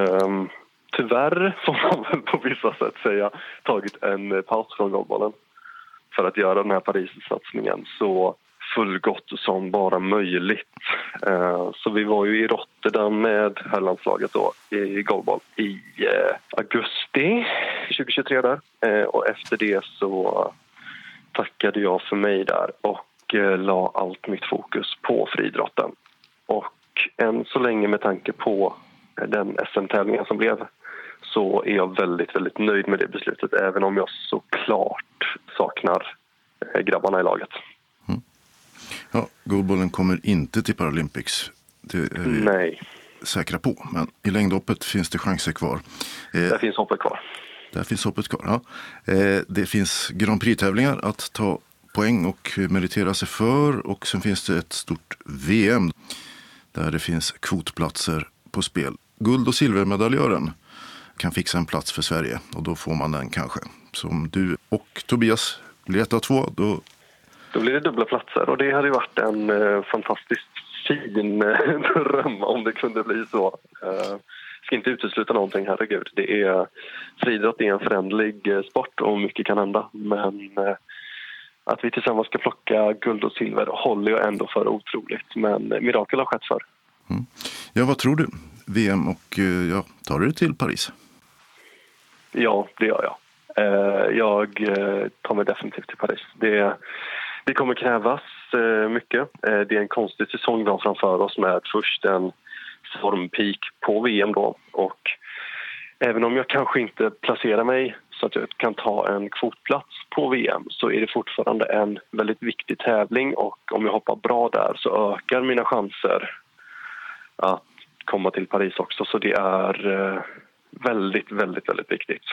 tyvärr, som man väl på vissa sätt säga, tagit en paus från goalballen för att göra den här Paris-satsningen så fullgott som bara möjligt. Så vi var ju i Rotterdam med herrlandslaget då i goalball i augusti 2023 där. Och efter det så tackade jag för mig där och la allt mitt fokus på friidrotten. Och än så länge med tanke på den SM-tävlingen som blev så är jag väldigt, väldigt nöjd med det beslutet. Även om jag såklart saknar grabbarna i laget. Ja, goalballen kommer inte till Paralympics. Det är vi säkra på. Men i längdhoppet finns det chanser kvar. Där finns hoppet kvar. Där finns hoppet kvar, ja. Det finns Grand Prix-tävlingar att ta poäng och meritera sig för. Och sen finns det ett stort VM där det finns kvotplatser på spel. Guld- och silvermedaljören kan fixa en plats för Sverige och då får man den kanske. Så om du och Tobias blir 1 av 2, då blir det dubbla platser och det hade ju varit en fantastiskt fin dröm om det kunde bli så. Ska inte utesluta någonting, herregud. Friidrott är en förändlig sport och mycket kan hända. Men att vi tillsammans ska plocka guld och silver håller jag ändå för otroligt. Men mirakel har skett för. Mm. Ja, vad tror du? VM och tar du till Paris? Ja, det gör jag. Jag tar mig definitivt till Paris. Det kommer krävas mycket. Det är en konstig säsong då framför oss med först en formpeak på VM då. Och även om jag kanske inte placerar mig så att jag kan ta en kvotplats på VM så är det fortfarande en väldigt viktig tävling och om jag hoppar bra där så ökar mina chanser att komma till Paris också. Så det är väldigt, väldigt, väldigt viktigt.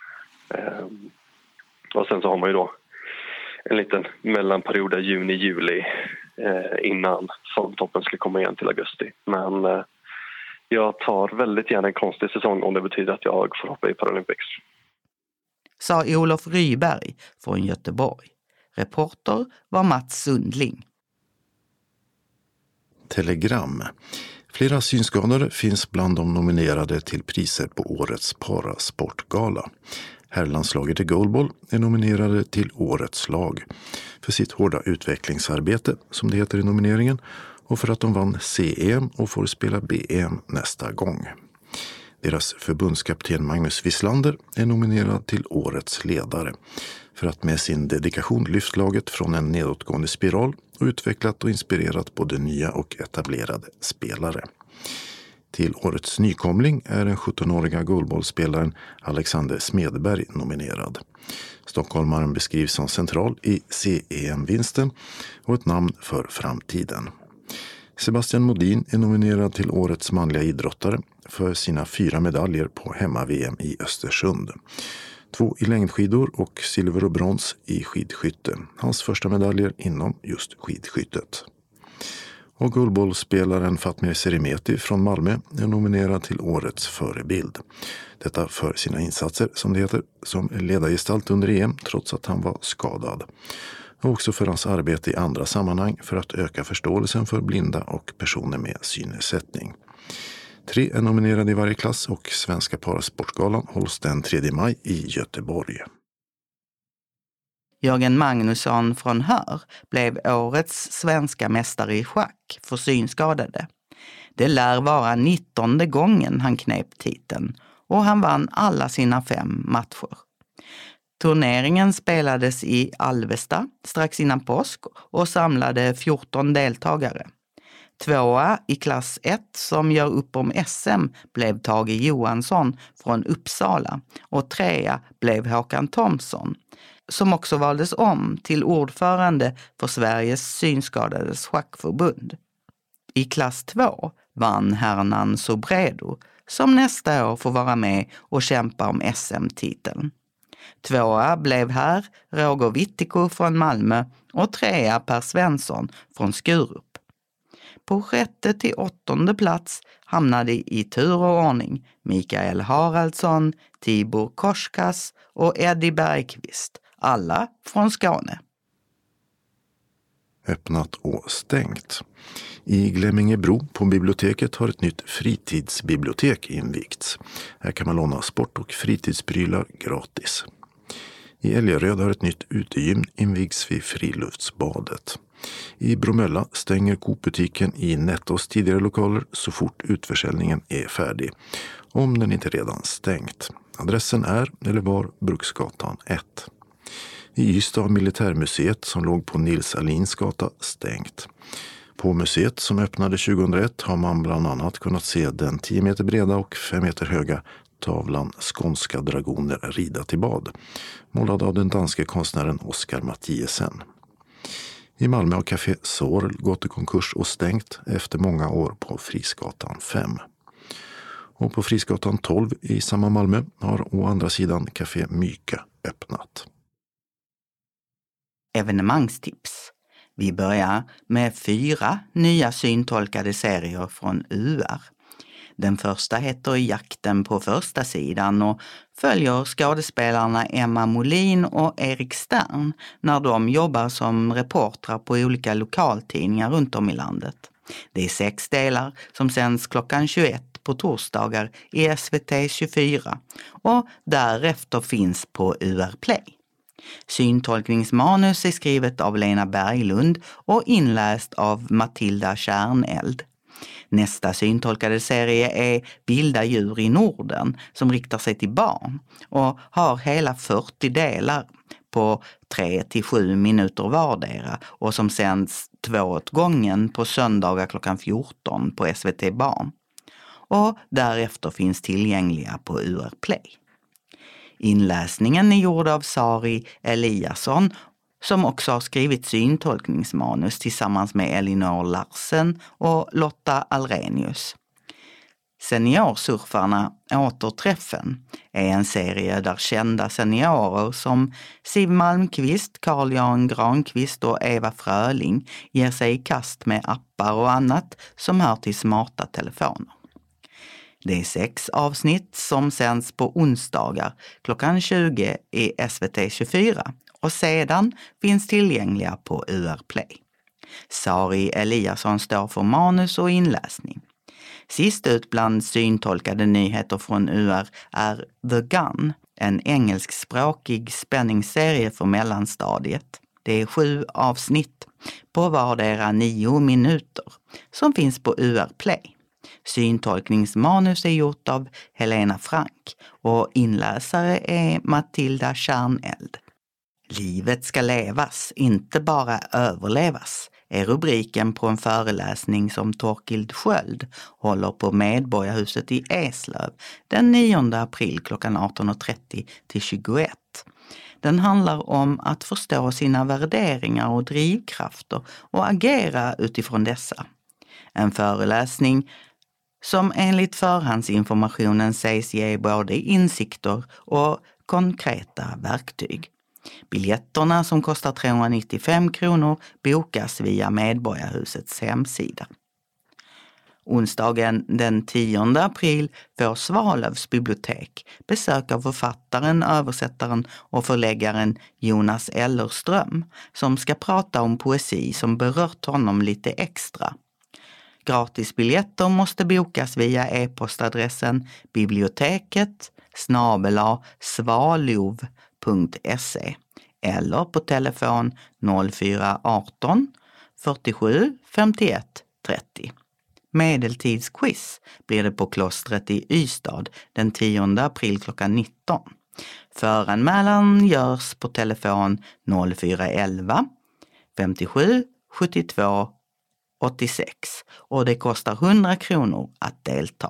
Och sen så har man ju då en liten mellanperiod där juni-juli innan formtoppen ska komma igen till augusti. Men jag tar väldigt gärna en konstig säsong om det betyder att jag får hoppa i Paralympics. Sa Olof Ryberg från Göteborg. Reporter var Mats Sundling. Telegram. Flera synskadade finns bland de nominerade till priser på årets parasportgala. Herrlandslaget i goalball är nominerade till årets lag för sitt hårda utvecklingsarbete, som det heter i nomineringen, och för att de vann CEM och får spela BM nästa gång. Deras förbundskapten Magnus Wislander är nominerad till årets ledare för att med sin dedikation lyft laget från en nedåtgående spiral och utvecklat och inspirerat både nya och etablerade spelare. Till årets nykomling är den 17-åriga goalballspelaren Alexander Smedberg nominerad. Stockholmaren beskrivs som central i CEM-vinsten och ett namn för framtiden. Sebastian Modin är nominerad till årets manliga idrottare för sina 4 medaljer på hemma-VM i Östersund. 2 i längdskidor och silver och brons i skidskytte. Hans första medaljer inom just skidskyttet. Och goalballspelaren Fatmir Serimeti från Malmö är nominerad till årets förebild. Detta för sina insatser, som det heter, som ledargestalt under EM trots att han var skadad. Och också för hans arbete i andra sammanhang för att öka förståelsen för blinda och personer med synnedsättning. 3 är nominerade i varje klass och Svenska Parasportgalan hålls den 3 maj i Göteborg. Jörgen Magnusson från Hör blev årets svenska mästare i schack för synskadade. Det lär vara 19:e gången han knep titeln och han vann alla sina 5 matcher. Turneringen spelades i Alvesta strax innan påsk och samlade 14 deltagare. 2:a i klass 1 som gör upp om SM blev Tage Johansson från Uppsala och 3:a blev Håkan Thomsson, som också valdes om till ordförande för Sveriges synskadades schackförbund. I klass 2 vann Hernan Sobredo som nästa år får vara med och kämpa om SM-titeln. 2:a blev här Roger Wittiko från Malmö och 3:a Per Svensson från Skurup. På 6:e till 8:e plats hamnade i tur och ordning Mikael Haraldsson, Tibor Korskas och Eddie Bergqvist, alla från Skåne. Öppnat och stängt. I Glemmingebro på biblioteket har ett nytt fritidsbibliotek invigts. Här kan man låna sport- och fritidsprylar gratis. I Älgaröd har ett nytt utegym invigts vid Friluftsbadet. I Bromölla stänger Coop-butiken i Nettos tidigare lokaler så fort utförsäljningen är färdig, om den inte redan stängt. Adressen är eller var Bruksgatan 1. I Ystad har Militärmuseet som låg på Nils Alins gata stängt. På museet som öppnade 2001 har man bland annat kunnat se den 10 meter breda och 5 meter höga tavlan Skånska dragoner rida till bad, målad av den danske konstnären Oscar Mathiesen. I Malmö har Café Sorl gått i konkurs och stängt efter många år på Frisgatan 5. Och på Frisgatan 12 i samma Malmö har å andra sidan Café Myka öppnat. Evenemangstips. Vi börjar med 4 nya syntolkade serier från UR. Den första heter Jakten på första sidan och följer skådespelarna Emma Molin och Erik Stern när de jobbar som reportrar på olika lokaltidningar runt om i landet. Det är 6 delar som sänds klockan 21 på torsdagar i SVT 24 och därefter finns på UR Play. Syntolkningsmanus är skrivet av Lena Berglund och inläst av Matilda Kärneld. Nästa syntolkade serie är Vilda djur i Norden som riktar sig till barn och har hela 40 delar på 3-7 minuter vardera och som sänds 2 åt gången på söndagar klockan 14 på SVT Barn. Och därefter finns tillgängliga på UR Play. Inläsningen är gjord av Sari Eliasson som också har skrivit syntolkningsmanus tillsammans med Elinor Larsen och Lotta Alrenius. Seniorsurfarna Återträffen är en serie där kända seniorer som Siv Malmqvist, Carl-Jan Granqvist och Eva Fröling ger sig i kast med appar och annat som hör till smarta telefoner. Det är 6 avsnitt som sänds på onsdagar klockan 20 i SVT 24 och sedan finns tillgängliga på UR Play. Sari Eliasson står för manus och inläsning. Sist ut bland syntolkade nyheter från UR är The Gun, en engelskspråkig spänningsserie för mellanstadiet. Det är 7 avsnitt på vardera 9 minuter som finns på UR Play. Syntolkningsmanus är gjort av Helena Frank och inläsare är Matilda Kärneld. Livet ska levas, inte bara överlevas, är rubriken på en föreläsning som Torkild Sköld håller på Medborgarhuset i Eslöv den 9 april klockan 18.30 till 21. Den handlar om att förstå sina värderingar och drivkrafter och agera utifrån dessa. En föreläsning som enligt förhandsinformationen sägs ge både insikter och konkreta verktyg. Biljetterna som kostar 395 kronor bokas via Medborgarhusets hemsida. Onsdagen den 10 april får Svalövs bibliotek besök av författaren, översättaren och förläggaren Jonas Ellerström som ska prata om poesi som berört honom lite extra. Gratisbiljetter måste bokas via e-postadressen biblioteket@svalov.se eller på telefon 0418 47 51 30. Medeltidsquiz blir det på klostret i Ystad den 10 april klockan 19. Föranmälan görs på telefon 0411 57 72 86 och det kostar 100 kronor att delta.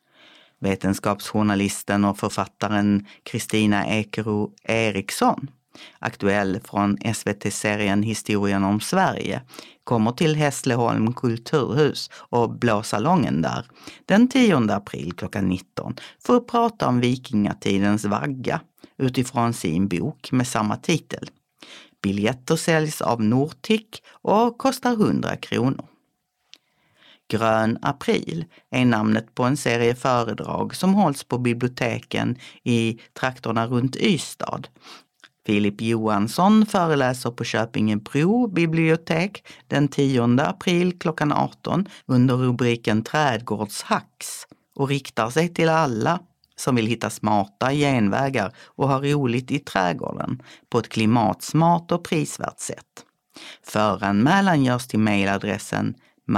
Vetenskapsjournalisten och författaren Kristina Ekero Eriksson aktuell från SVT-serien Historien om Sverige, kommer till Hässleholm kulturhus och Blåsalongen där den 10 april klockan 19 för att prata om vikingatidens vagga utifrån sin bok med samma titel. Biljetter säljs av Nortic och kostar 100 kronor. Grön april är namnet på en serie föredrag som hålls på biblioteken i trakterna runt Ystad. Filip Johansson föreläser på Köpingebro bibliotek den 10 april klockan 18 under rubriken Trädgårdshacks och riktar sig till alla som vill hitta smarta genvägar och ha roligt i trädgården på ett klimatsmart och prisvärt sätt. Föranmälan görs till mejladressen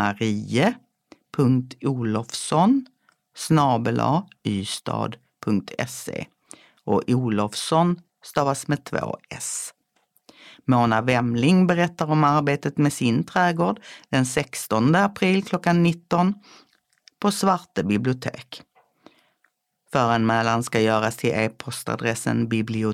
marie.olofsson@ystad.se och Olofsson stavas med 2 S. Mona Wemling berättar om arbetet med sin trädgård den 16 april klockan 19 på Svarte bibliotek. Föranmälan ska göras till e-postadressen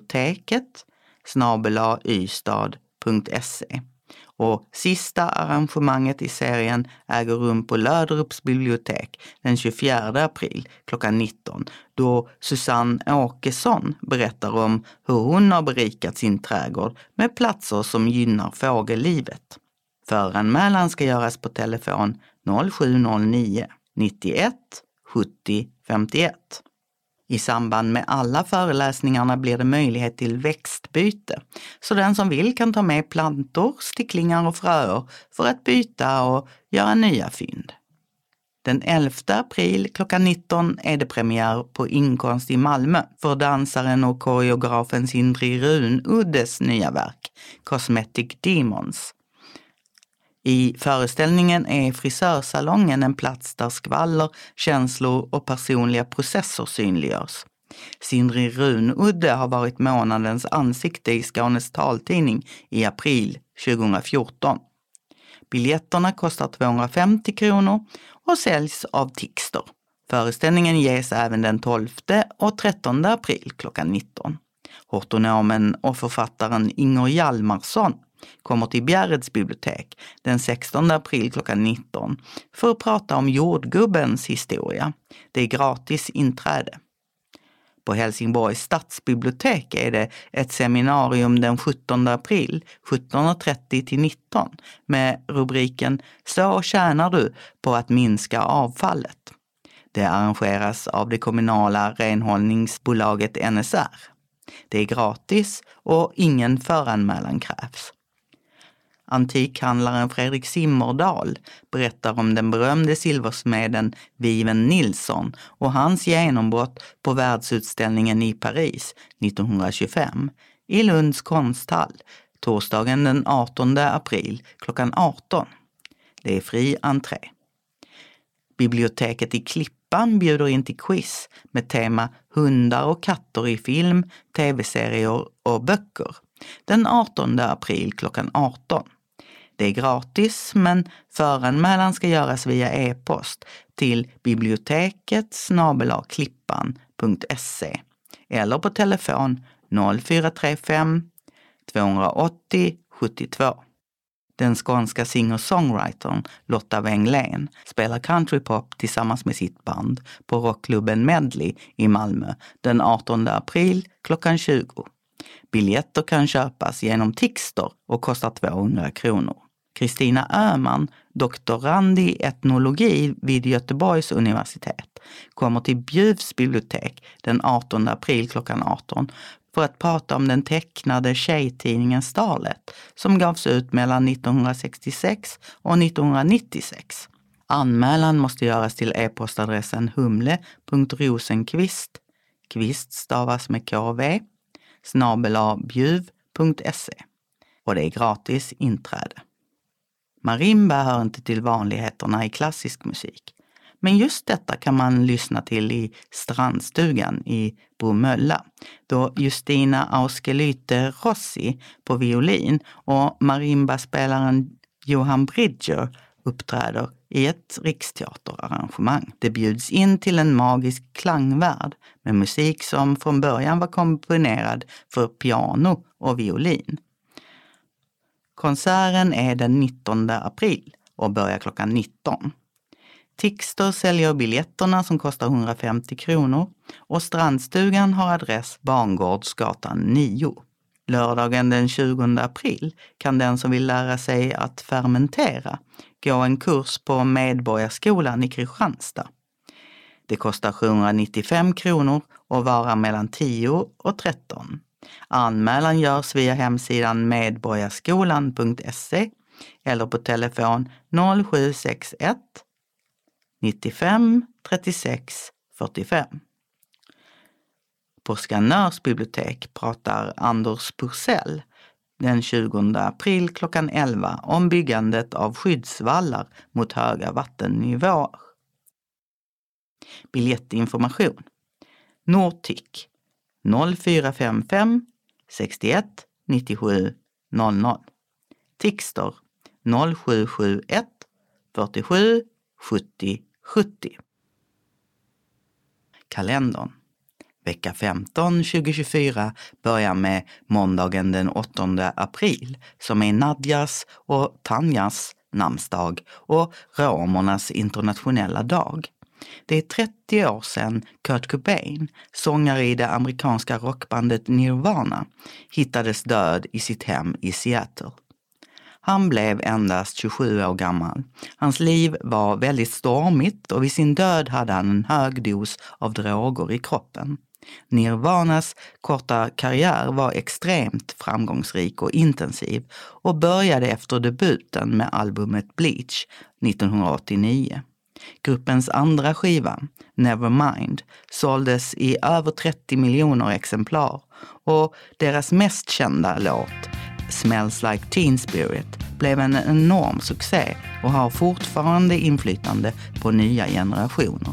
biblioteket@ystad.se. Och sista arrangemanget i serien äger rum på Löderups bibliotek den 24 april klockan 19 då Susanne Åkesson berättar om hur hon har berikat sin trädgård med platser som gynnar fågellivet. Föranmälan ska göras på telefon 0709 91 70 51. I samband med alla föreläsningarna blir det möjlighet till växtbyte, så den som vill kan ta med plantor, sticklingar och fröer för att byta och göra nya fynd. Den 11 april klockan 19 är det premiär på Inkonst i Malmö för dansaren och koreografen Sindri Runuddes nya verk, Cosmetic Demons. I föreställningen är frisörsalongen en plats där skvaller, känslor och personliga processer synliggörs. Sindri Runudde har varit månadens ansikte i Skånes taltidning i april 2014. Biljetterna kostar 250 kronor och säljs av Tixter. Föreställningen ges även den 12 och 13 april klockan 19. Hortonomen och författaren Inger Hjalmarsson kommer till Bjärreds bibliotek den 16 april klockan 19 för att prata om jordgubbens historia. Det är gratis inträde. På Helsingborgs stadsbibliotek är det ett seminarium den 17 april 17.30 till 19 med rubriken Så tjänar du på att minska avfallet. Det arrangeras av det kommunala renhållningsbolaget NSR. Det är gratis och ingen föranmälan krävs. Antikhandlaren Fredrik Simmerdal berättar om den berömde silversmeden Viven Nilsson och hans genombrott på världsutställningen i Paris 1925 i Lunds konsthall torsdagen den 18 april klockan 18. Det är fri entré. Biblioteket i Klippan bjuder in till quiz med tema hundar och katter i film, tv-serier och böcker den 18 april klockan 18. Det är gratis, men föranmälan ska göras via e-post till biblioteket@klippan.se eller på telefon 0435 280 72. Den skånska singer-songwritern Lotta Wenglén spelar countrypop tillsammans med sitt band på rockklubben Medley i Malmö den 18 april klockan 20. Biljetter kan köpas genom Tixter och kostar 200 kronor. Kristina Öhman, doktorand i etnologi vid Göteborgs universitet, kommer till Bjuvs bibliotek den 18 april klockan 18 för att prata om den tecknade tjejtidningen Starlet som gavs ut mellan 1966 och 1996. Anmälan måste göras till e-postadressen humle.rosenqvist, kvist stavas med kv, @bjuv.se och det är gratis inträde. Marimba hör inte till vanligheterna i klassisk musik, men just detta kan man lyssna till i Strandstugan i Bromölla, då Justina Auskelyte Rossi på violin och marimbaspelaren Johan Bridger uppträder i ett riksteaterarrangemang. Det bjuds in till en magisk klangvärld med musik som från början var komponerad för piano och violin. Konserten är den 19 april och börjar klockan 19. Tixter säljer biljetterna som kostar 150 kronor och Strandstugan har adress Bangårdsgatan 9. Lördagen den 20 april kan den som vill lära sig att fermentera gå en kurs på Medborgarskolan i Kristianstad. Det kostar 795 kronor och varar mellan 10 och 13. Anmälan görs via hemsidan medborgarskolan.se eller på telefon 0761 95 36 45. På Skanörs bibliotek pratar Anders Pursell den 20 april klockan 11 om byggandet av skyddsvallar mot höga vattennivåer. Biljettinformation. Nortic 0455 61 97 00. Tixter 0771 47 70 70. Kalendern. Vecka 15 2024 börjar med måndagen den 8 april som är Nadjas och Tanjas namnsdag och romernas internationella dag. Det är 30 år sedan Kurt Cobain, sångare i det amerikanska rockbandet Nirvana, hittades död i sitt hem i Seattle. Han blev endast 27 år gammal. Hans liv var väldigt stormigt och vid sin död hade han en hög dos av droger i kroppen. Nirvanas korta karriär var extremt framgångsrik och intensiv och började efter debuten med albumet Bleach 1989. Gruppens andra skiva, Nevermind, såldes i över 30 miljoner exemplar och deras mest kända låt, Smells Like Teen Spirit, blev en enorm succé och har fortfarande inflytande på nya generationer.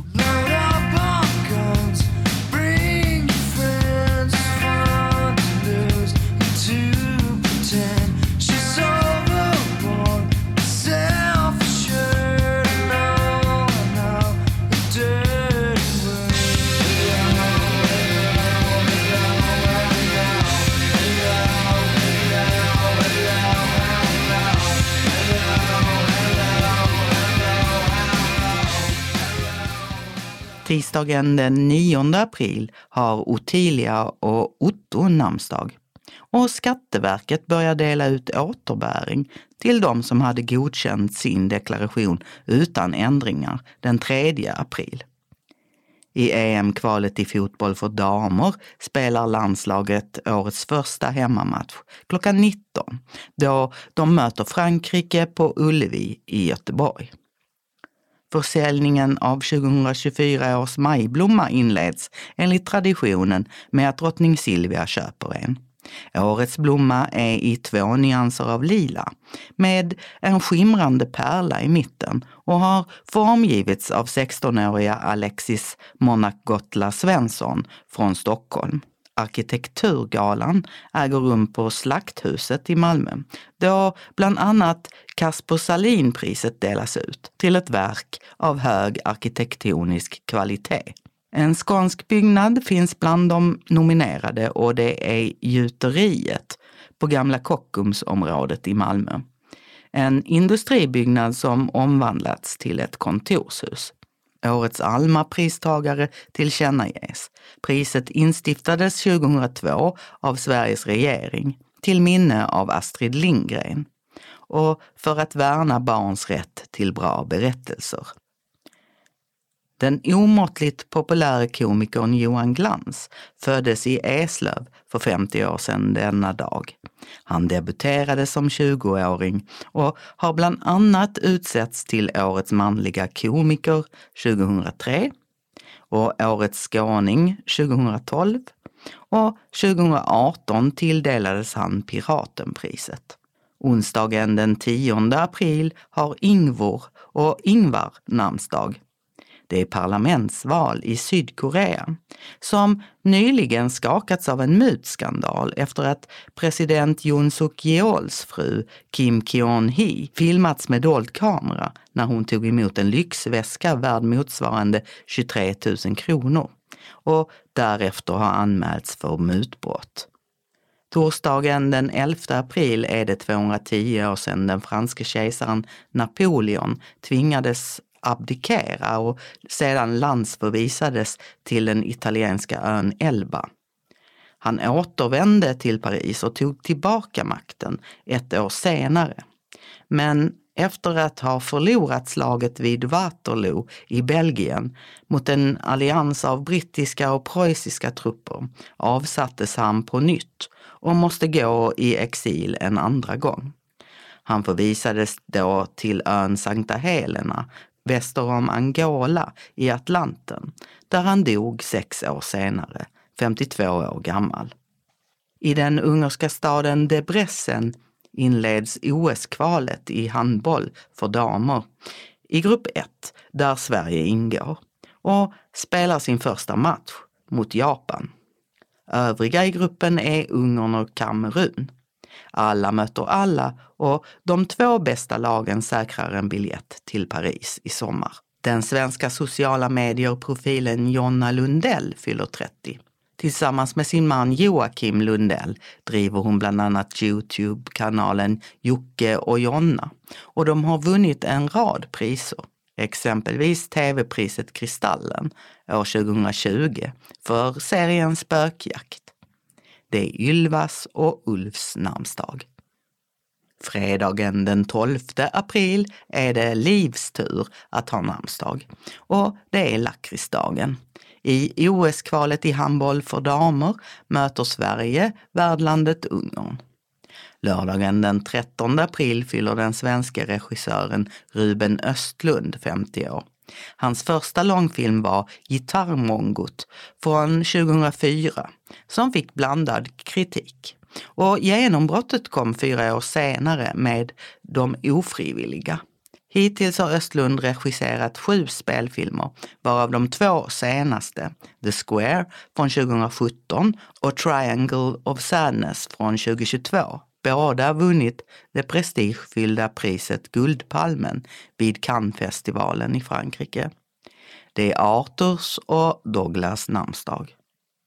Tisdagen den 9 april har Ottilia och Otto namnsdag. Och Skatteverket börjar dela ut återbäring till de som hade godkänt sin deklaration utan ändringar den 3 april. I EM-kvalet i fotboll för damer spelar landslaget årets första hemmamatch klockan 19 då de möter Frankrike på Ullevi i Göteborg. Försäljningen av 2024 års majblomma inleds enligt traditionen med att drottning Silvia köper en. Årets blomma är i 2 nyanser av lila med en skimrande pärla i mitten och har formgivits av 16-åriga Alexis Monacgotla Svensson från Stockholm. Arkitekturgalan äger rum på Slakthuset i Malmö då bland annat Kasper Salin-priset delas ut till ett verk av hög arkitektonisk kvalitet. En skånsk byggnad finns bland de nominerade och det är Gjuteriet på Gamla Kockumsområdet i Malmö. En industribyggnad som omvandlats till ett kontorshus. Årets Alma-pristagare tillkännages. Priset instiftades 2002 av Sveriges regering till minne av Astrid Lindgren och för att värna barns rätt till bra berättelser. Den omåttligt populära komikern Johan Glans föddes i Eslöv för 50 år sedan denna dag. Han debuterade som 20-åring och har bland annat utsetts till årets manliga komiker 2003 och årets skåning 2012 och 2018 tilldelades han Piratenpriset. Onsdagen den 10 april har Ingvor och Ingvar namnsdag. Det är parlamentsval i Sydkorea som nyligen skakats av en mutskandal efter att president Yoon Suk Yeols fru Kim Keon-hee filmats med dold kamera när hon tog emot en lyxväska värd motsvarande 23 000 kronor och därefter har anmälts för mutbrott. Torsdagen den 11 april är det 210 år sedan den franske kejsaren Napoleon tvingades abdikera och sedan landsförvisades till den italienska ön Elba. Han återvände till Paris och tog tillbaka makten ett år senare. Men efter att ha förlorat slaget vid Waterloo i Belgien mot en allians av brittiska och preussiska trupper avsattes han på nytt och måste gå i exil en andra gång. Han förvisades då till ön Sankta Helena väster om Angola i Atlanten, där han dog 6 år senare, 52 år gammal. I den ungerska staden Debrecen inleds OS-kvalet i handboll för damer i grupp 1, där Sverige ingår, och spelar sin första match mot Japan. Övriga i gruppen är Ungern och Kamerun. Alla möter alla och de 2 bästa lagen säkrar en biljett till Paris i sommar. Den svenska sociala medieprofilen Jonna Lundell fyller 30. Tillsammans med sin man Joakim Lundell driver hon bland annat YouTube-kanalen Jocke och Jonna, och de har vunnit en rad priser. Exempelvis TV-priset Kristallen år 2020 för serien Spökjakt. Det är Ylvas och Ulfs namnsdag. Fredagen den 12 april är det Livs tur att ha namnsdag, och det är lakritsdagen. I OS-kvalet i handboll för damer möter Sverige värdlandet Ungern. Lördagen den 13 april fyller den svenska regissören Ruben Östlund 50 år. Hans första långfilm var Gitarrmongot från 2004 som fick blandad kritik. Och genombrottet kom 4 år senare med De ofrivilliga. Hittills har Östlund regisserat 7 spelfilmer, varav de 2 senaste, The Square från 2017 och Triangle of Sadness från 2022. Båda vunnit det prestigefyllda priset Guldpalmen vid Cannes-festivalen i Frankrike. Det är Arthurs och Douglas namnsdag.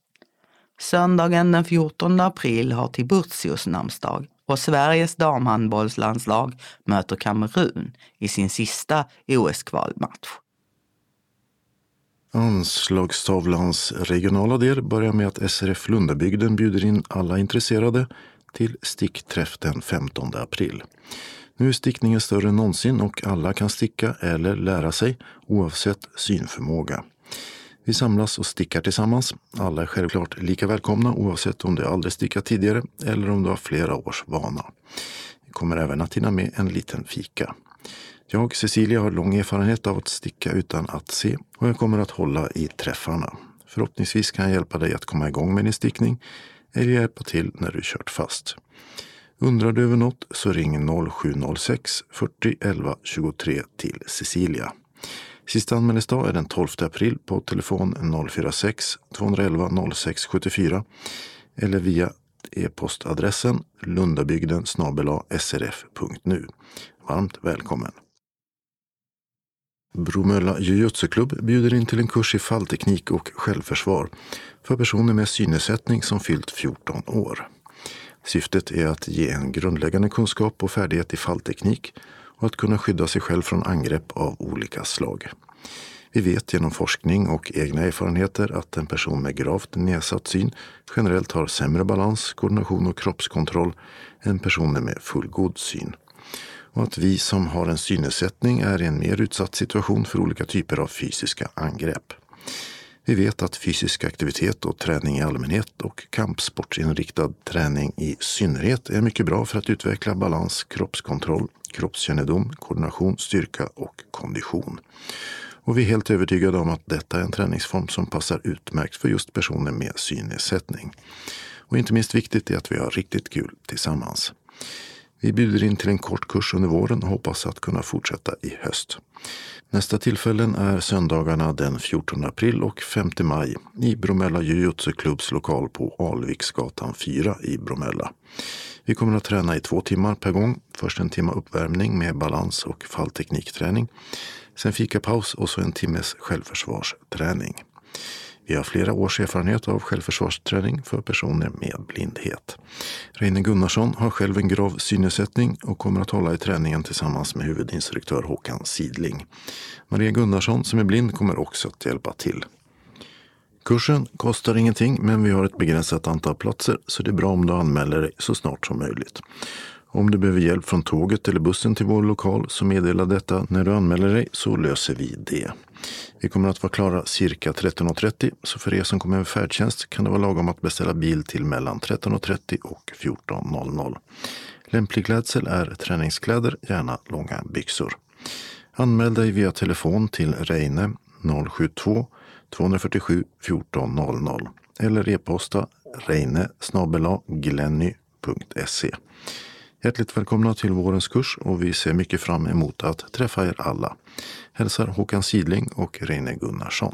Söndagen den 14 april har Tiburtius namnsdag och Sveriges damhandbollslandslag möter Kamerun i sin sista OS-kvalmatch. Anslagstavlans regionala del börjar med att SRF Lundabygden bjuder in alla intresserade till stickträff den 15 april. Nu är stickningen större än någonsin och alla kan sticka eller lära sig oavsett synförmåga. Vi samlas och stickar tillsammans. Alla är självklart lika välkomna oavsett om du aldrig stickat tidigare eller om du har flera års vana. Vi kommer även att hinna med en liten fika. Jag, Cecilia, har lång erfarenhet av att sticka utan att se och jag kommer att hålla i träffarna. Förhoppningsvis kan jag hjälpa dig att komma igång med din stickning eller hjälpa till när du kört fast. Undrar du över något så ring 0706 40 11 23 till Cecilia. Sista anmälningsdag är den 12 april på telefon 046 211 06 74 eller via e-postadressen lundabygden@srf.nu. Varmt välkommen! Bromölla Jujutsu-klubb bjuder in till en kurs i fallteknik och självförsvar för personer med synnedsättning som fyllt 14 år. Syftet är att ge en grundläggande kunskap och färdighet i fallteknik och att kunna skydda sig själv från angrepp av olika slag. Vi vet genom forskning och egna erfarenheter att en person med gravt nedsatt syn generellt har sämre balans, koordination och kroppskontroll än personer med fullgod syn. Och att vi som har en synnedsättning är i en mer utsatt situation för olika typer av fysiska angrepp. Vi vet att fysisk aktivitet och träning i allmänhet och kampsportsinriktad träning i synnerhet är mycket bra för att utveckla balans, kroppskontroll, kroppskännedom, koordination, styrka och kondition. Och vi är helt övertygade om att detta är en träningsform som passar utmärkt för just personer med synnedsättning. Och inte minst viktigt är att vi har riktigt kul tillsammans. Vi bjuder in till en kort kurs under våren och hoppas att kunna fortsätta i höst. Nästa tillfällen är söndagarna den 14 april och 5 maj i Bromölla Jujutsu-klubbs lokal på Alviksgatan 4 i Bromölla. Vi kommer att träna i 2 timmar per gång. Först en timme uppvärmning med balans- och fallteknikträning. Sen fikapaus och så en timmes självförsvarsträning. Vi har flera års erfarenhet av självförsvarsträning för personer med blindhet. Reine Gunnarsson har själv en grav synnedsättning och kommer att hålla i träningen tillsammans med huvudinstruktör Håkan Sidling. Maria Gunnarsson som är blind kommer också att hjälpa till. Kursen kostar ingenting, men vi har ett begränsat antal platser så det är bra om du anmäler dig så snart som möjligt. Om du behöver hjälp från tåget eller bussen till vår lokal så meddela detta när du anmäler dig så löser vi det. Vi kommer att vara klara cirka 13.30 så för er som kommer med färdtjänst kan det vara lagom att beställa bil till mellan 13.30 och 14.00. Lämplig klädsel är träningskläder, gärna långa byxor. Anmäl dig via telefon till Reine 072 247 1400 eller e-posta reine@glenny.se. Hjärtligt välkomna till vårens kurs och vi ser mycket fram emot att träffa er alla. Hälsar Håkan Sidling och Reine Gunnarsson.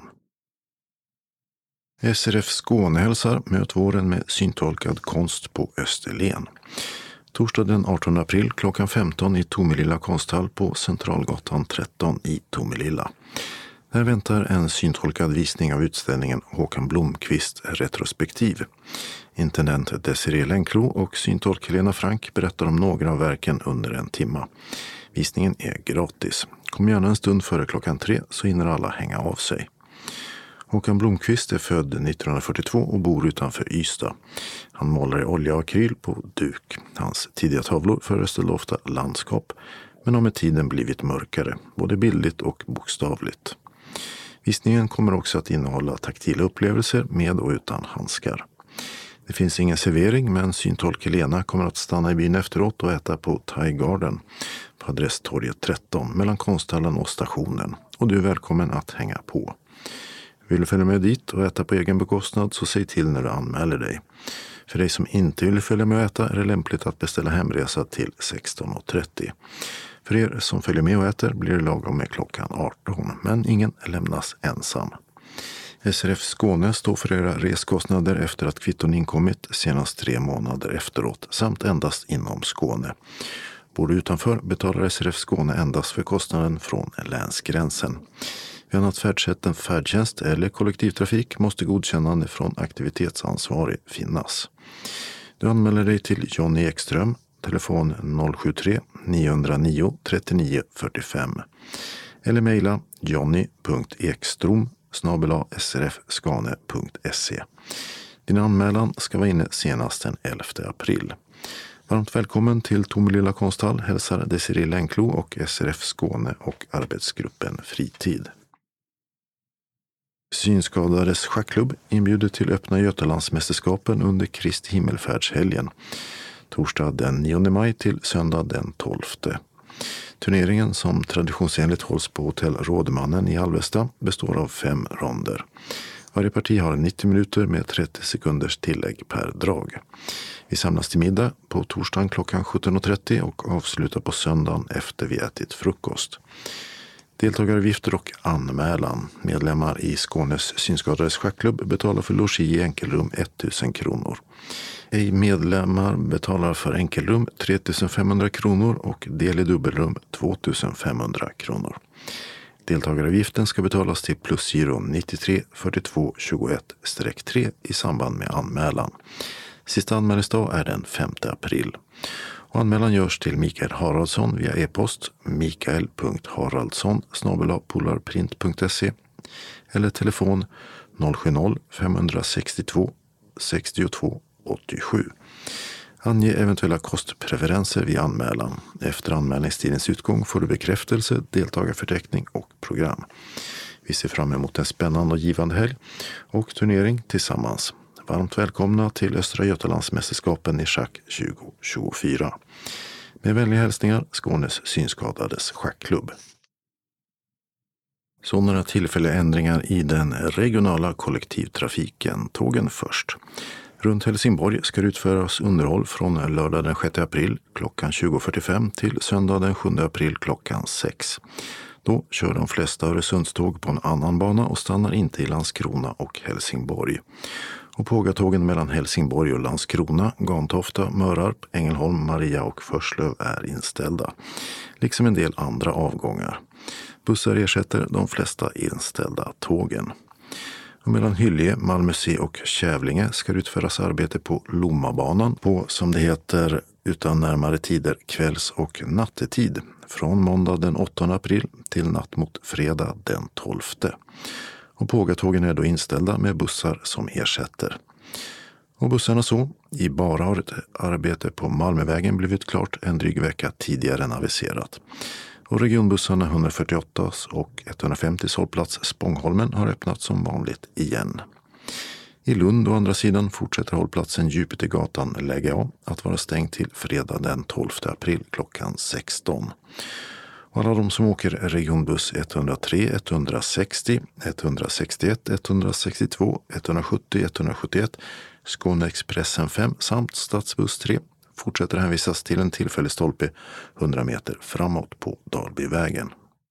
SRF Skåne hälsar möt våren med syntolkad konst på Österlen. Torsdag den 18 april klockan 15 i Tomelilla konsthall på Centralgatan 13 i Tomelilla. Där väntar en syntolkad visning av utställningen Håkan Blomqvist retrospektiv. Intendent Desirée Lenklo och syntolk Helena Frank berättar om några av verken under en timma. Visningen är gratis. Kom gärna en stund före klockan 3 så hinner alla hänga av sig. Håkan Blomqvist är född 1942 och bor utanför Ystad. Han målar i olja och akryl på duk. Hans tidiga tavlor föreställer ofta landskap men har med tiden blivit mörkare, både bildligt och bokstavligt. Visningen kommer också att innehålla taktila upplevelser med och utan handskar. Det finns ingen servering men syntolk Helena kommer att stanna i byn efteråt och äta på Thai Garden på adress Torget 13 mellan konsthallen och stationen och du är välkommen att hänga på. Vill du följa med dit och äta på egen bekostnad så säg till när du anmäler dig. För dig som inte vill följa med och äta är det lämpligt att beställa hemresa till 16.30. För er som följer med och äter blir det lagom med klockan 18 men ingen lämnas ensam. SRF Skåne står för era reskostnader efter att kvitton inkommit senast 3 månader efteråt samt endast inom Skåne. Bor du utanför betalar SRF Skåne endast för kostnaden från länsgränsen. Vid annat färdsätt än färdtjänst eller kollektivtrafik måste godkännande från aktivitetsansvarig finnas. Du anmäler dig till Johnny Ekström, telefon 073 909 39 45 eller mejla johnny.ekstrom@srfskane.se. Din anmälan ska vara inne senast den 11 april. Varmt välkommen till Tomelilla konsthall hälsar Desirée Lenklo och SRF Skåne och arbetsgruppen Fritid. Synskadades schackklubb inbjuder till öppna Götalandsmästerskapen under Kristi himmelfärdshelgen. Torsdag den 9 maj till söndag den 12. Turneringen som traditionsenligt hålls på hotell Rådmannen i Alvesta består av 5 ronder. Varje parti har 90 minuter med 30 sekunders tillägg per drag. Vi samlas till middag på torsdagen klockan 17.30 och avslutar på söndagen efter vi ätit frukost. Deltagaravgifter och anmälan. Medlemmar i Skånes synskadades schackklubb betalar för logi i enkelrum 1000 kronor. Ej medlemmar betalar för enkelrum 3500 kronor och del i dubbelrum 2500 kronor. Deltagaravgiften ska betalas till plusgiro 93 42 21-3 i samband med anmälan. Sista anmälningsdag är den 5 april. Och anmälan görs till Mikael Haraldsson via e-post mikael.haraldsson@polarprint.se eller telefon 070-562 62 87. Ange eventuella kostpreferenser vid anmälan. Efter anmälningstidens utgång får du bekräftelse, deltagarförteckning och program. Vi ser fram emot en spännande och givande helg och turnering tillsammans. Varmt välkomna till Östra Götalandsmästerskapen i schack 2024. Med vänliga hälsningar Skånes synskadades schackklubb. Så några tillfälliga ändringar i den regionala kollektivtrafiken. Tågen först. Runt Helsingborg ska det utföras underhåll från lördag den 6 april klockan 20.45 till söndag den 7 april klockan 6. Då kör de flesta Öresundståg på en annan bana och stannar inte i Landskrona och Helsingborg. Och pågatågen mellan Helsingborg och Landskrona, Gantofta, Mörarp, Ängelholm, Maria och Förslöv är inställda. Liksom en del andra avgångar. Bussar ersätter de flesta inställda tågen. Och mellan Hyllie, Malmö C och Kävlinge ska utföras arbete på Lommabanan på, som det heter, utan närmare tider kvälls- och nattetid. Från måndag den 8 april till natt mot fredag den 12. Och pågatågen är då inställda med bussar som ersätter. Och bussarna så, i bara har ett arbete på Malmövägen blivit klart en dryg vecka tidigare än aviserat. Och regionbussarna 148 och 150 hållplats Spångholmen har öppnat som vanligt igen. I Lund å andra sidan fortsätter hållplatsen Jupitergatan läge A att vara stängd till fredag den 12 april klockan 16. Och alla de som åker regionbuss 103, 160, 161, 162, 170, 171, Skåneexpressen 5 samt Stadsbuss 3 fortsätter hänvisas till en tillfällig stolpe 100 meter framåt på Dalbyvägen.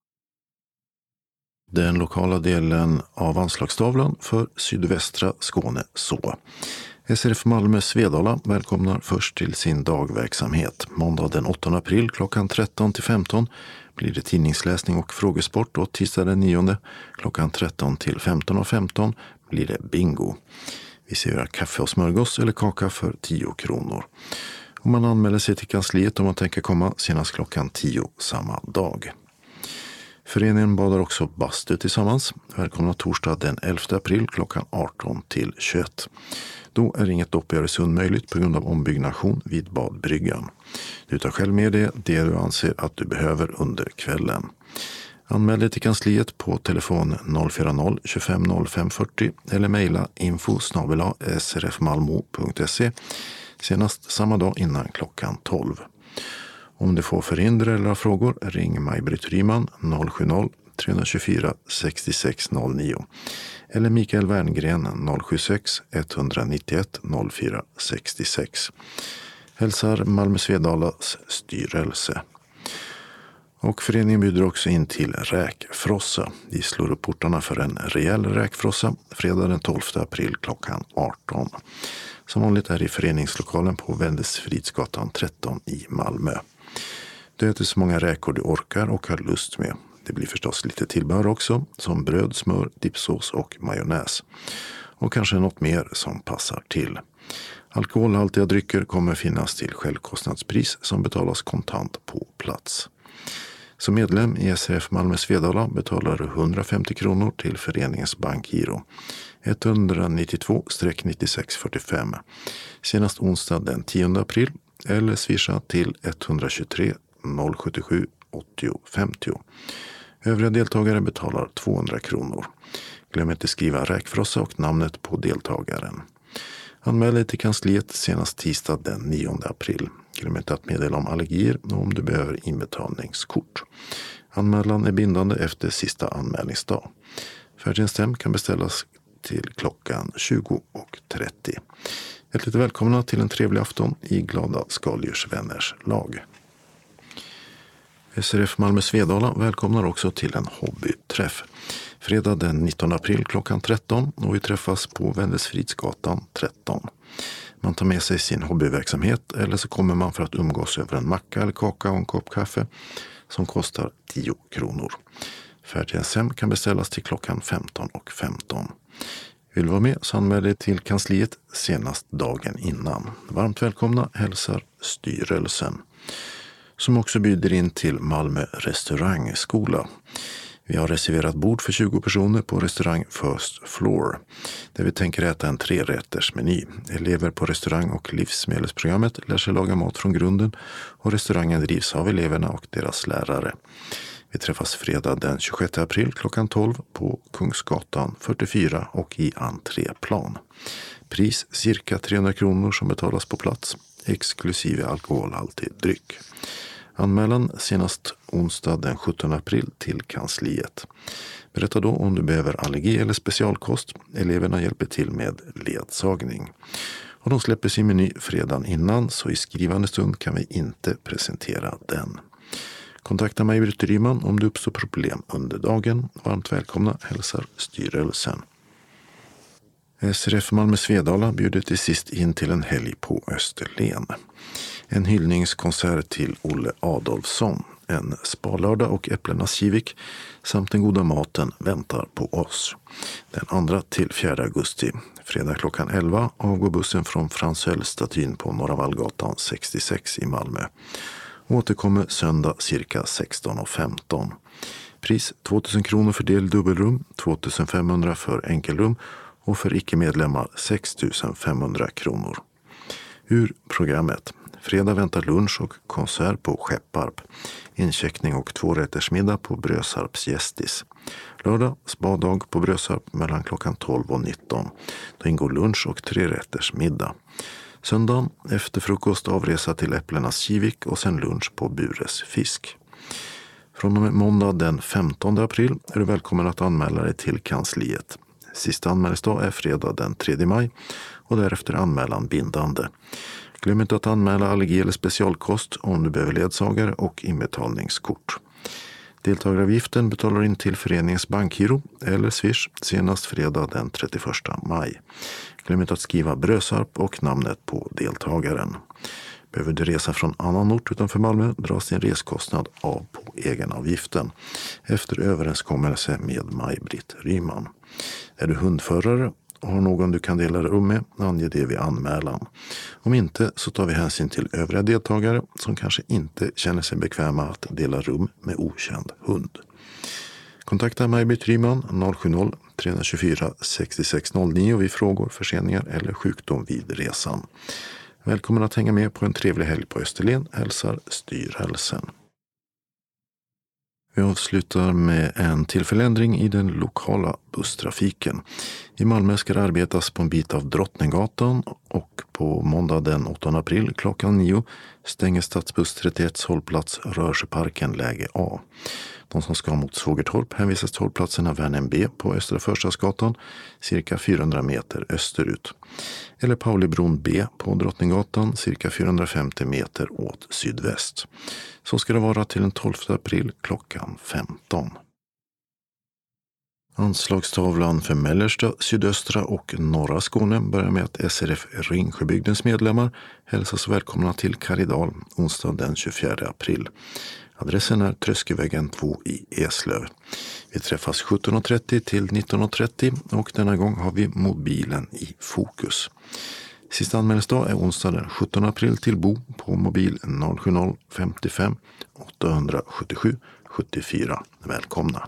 Den lokala delen av anslagstavlan för sydvästra Skåne så. SRF Malmö Svedala välkomnar först till sin dagverksamhet. Måndag den 8 april klockan 13 till 15 blir det tidningsläsning och frågesport och tisdag den 9 klockan 13 till 15:15 blir det bingo. Vi serverar kaffe och smörgås eller kaka för 10 kronor. Och man anmäler sig till kansliet om man tänker komma senast klockan 10 samma dag. Föreningen badar också bastu tillsammans. Välkomna torsdag den 11 april klockan 18 till 21. Då är inget dopp i Öresund möjligt på grund av ombyggnation vid badbryggan. Du tar själv med det du anser att du behöver under kvällen. Anmäl dig till kansliet på telefon 040 25 05 40 eller mejla info@srfmalmo.se senast samma dag innan klockan 12. Om du får förhinder eller frågor, ring Maj-Britt Ryman 070-324 6609 eller Mikael Werngren 076 191 04 66. Hälsar Malmö Svedalas styrelse. Och föreningen bjuder också in till räkfrossa. Vi slår upp portarna för en rejäl räkfrossa fredag den 12 april klockan 18. Som vanligt är i föreningslokalen på Vändesfridsgatan 13 i Malmö. Du äter så många räkor du orkar och har lust med. Det blir förstås lite tillbehör också, som bröd, smör, dipsås och majonnäs. Och kanske något mer som passar till. Alkoholhaltiga drycker kommer finnas till självkostnadspris som betalas kontant på plats. Som medlem i SRF Malmö Svedala betalar du 150 kronor till föreningens bankgiro 192-9645 senast onsdag den 10 april eller swisha till 123 077 80 50. Övriga deltagare betalar 200 kronor. Glöm inte skriva räkfrossa och namnet på deltagaren. Anmäl dig till kansliet senast tisdag den 9 april. Glöm inte att meddela om allergier och om du behöver inbetalningskort. Anmälan är bindande efter sista anmälningsdag. Färdtjänsthem kan beställas till klockan 20:30. Hjärtligt välkomna till en trevlig afton i Glada Skaldjursvänners lag. SRF Malmö Svedala välkomnar också till en hobbyträff. Fredag den 19 april klockan 13 och vi träffas på Vändesfridsgatan 13. Man tar med sig sin hobbyverksamhet eller så kommer man för att umgås över en macka eller kaka och en kopp kaffe som kostar 10 kronor. Färdtjänsthem kan beställas till klockan 15:15. Vill du vara med så anmäl dig till kansliet senast dagen innan. Varmt välkomna hälsar styrelsen. Som också bjuder in till Malmö restaurangskola. Vi har reserverat bord för 20 personer på restaurang First Floor. Där vi tänker äta en 3-rättersmeny. Elever på restaurang- och livsmedelsprogrammet lär sig laga mat från grunden och restaurangen drivs av eleverna och deras lärare. Vi träffas fredag den 26 april klockan 12 på Kungsgatan 44 och i entréplan. Pris cirka 300 kronor som betalas på plats, exklusive alkoholhaltig dryck. Anmälan senast onsdag den 17 april till kansliet. Berätta då om du behöver allergi eller specialkost. Eleverna hjälper till med ledsagning. Och de släpper sin meny fredagen innan, så i skrivande stund kan vi inte presentera den. Kontakta mig, Britt Ryman, om det uppstår problem under dagen. Varmt välkomna, hälsar styrelsen. SRF Malmö Svedala bjuder till sist in till en helg på Österlen. En hyllningskonsert till Olle Adolfsson, en spalördag och äpplenas kivik samt den goda maten väntar på oss. Den 2 till 4 augusti, fredag klockan 11, avgår bussen från Franzell-statyn på Norra Vallgatan 66 i Malmö. Återkommer söndag cirka 16:15. Pris 2000 kronor för del dubbelrum, 2500 för enkelrum och för icke-medlemmar 6500 kronor. Ur programmet. Fredag väntar lunch och konsert på Skepparp. Incheckning och 2-rättersmiddag på Brösarps gästis. Lördag spadag på Brösarp mellan klockan 12 och 19. Då ingår lunch och 3-rättersmiddag. Söndagen efter frukost avresa till äpplenas kivik och sen lunch på Bures fisk. Från och med måndag den 15 april är du välkommen att anmäla dig till kansliet. Sista anmälningsdag är fredag den 3 maj och därefter anmälan bindande. Glöm inte att anmäla allergi eller specialkost om du behöver ledsagare och inbetalningskort. Deltagaravgiften betalar in till föreningens bankgiro eller Swish senast fredag den 31 maj. Glöm inte att skriva Brösarp och namnet på deltagaren. Behöver du resa från annan ort utanför Malmö dras din reskostnad av på egenavgiften efter överenskommelse med Maj-Britt Ryman. Är du hundförare och har någon du kan dela rum med, ange det vid anmälan. Om inte så tar vi hänsyn till övriga deltagare som kanske inte känner sig bekväma att dela rum med okänd hund. Kontakta Maj-Britt Ryman 070-324 6609 vid frågor, förseningar eller sjukdom vid resan. Välkommen att hänga med på en trevlig helg på Österlen, hälsar styrelsen. Vi avslutar med en tillfälländring i den lokala busstrafiken. I Malmö ska det arbetas på en bit av Drottninggatan och på måndag den 8 april klockan 9 stänger Stadsbuss 31 hållplats Rörsjöparken läge A. De som ska mot Svågertorp hänvisas till hållplatserna Värnhem B på Östra Förstadsgatan cirka 400 meter österut. Eller Paulibron B på Drottninggatan cirka 450 meter åt sydväst. Så ska det vara till den 12 april klockan 15. Anslagstavlan för mellersta, sydöstra och norra Skåne börjar med att SRF Ringsjöbygdens medlemmar hälsas välkomna till Karidal onsdag den 24 april. Adressen är Tröskevägen 2 i Eslöv. Vi träffas 17.30 till 19.30 och denna gång har vi mobilen i fokus. Sista anmälningsdag är onsdag den 17 april till Bo på mobil 070 55 877 74. Välkomna!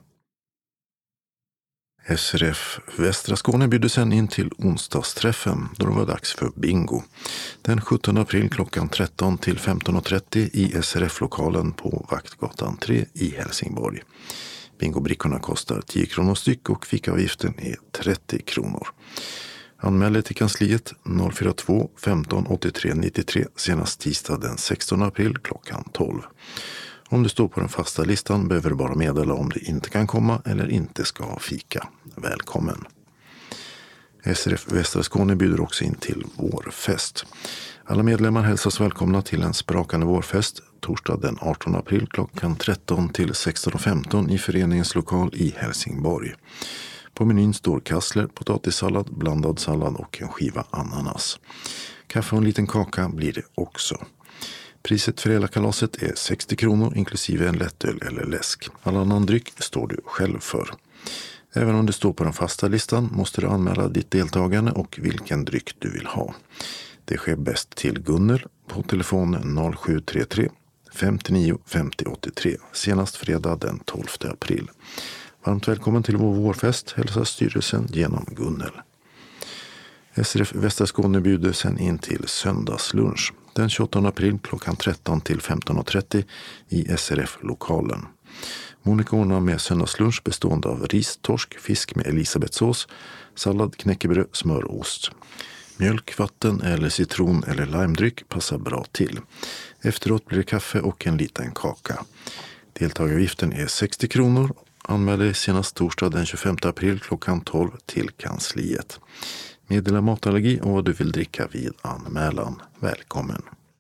SRF Västra Skåne bjuder sen in till onsdagsträffen då det var dags för bingo. Den 17 april klockan 13 till 15.30 i SRF-lokalen på Vaktgatan 3 i Helsingborg. Bingobrickorna kostar 10 kronor styck och fickavgiften är 30 kronor. Anmäl dig till kansliet 042 15 83 93 senast tisdag den 16 april klockan 12. Om du står på den fasta listan behöver du bara meddela om du inte kan komma eller inte ska ha fika. Välkommen! SRF Västra Skåne bjuder också in till vårfest. Alla medlemmar hälsas välkomna till en sprakande vårfest torsdag den 18 april klockan 13 till 16.15 i föreningens lokal i Helsingborg. På menyn står kassler, potatissallad, blandad sallad och en skiva ananas. Kaffe och en liten kaka blir det också. Priset för hela kalaset är 60 kronor inklusive en lättöl eller läsk. All annan dryck står du själv för. Även om du står på den fasta listan måste du anmäla ditt deltagande och vilken dryck du vill ha. Det sker bäst till Gunnel på telefon 0733 59 50 83 senast fredag den 12 april. Varmt välkommen till vår vårfest, hälsar styrelsen genom Gunnel. SRF Västra Skåne bjuder sen in till söndagslunch den 28 april klockan 13 till 15.30 i SRF-lokalen. Monica ordnar med söndagslunch bestående av ris, torsk, fisk med elisabethsås, sallad, knäckebröd, smör och ost. Mjölk, vatten eller citron eller limedryck passar bra till. Efteråt blir det kaffe och en liten kaka. Deltagaravgiften är 60 kronor. Anmäl dig senast torsdag den 25 april klockan 12 till kansliet. Meddela matallergi och vad du vill dricka vid anmälan. Välkommen!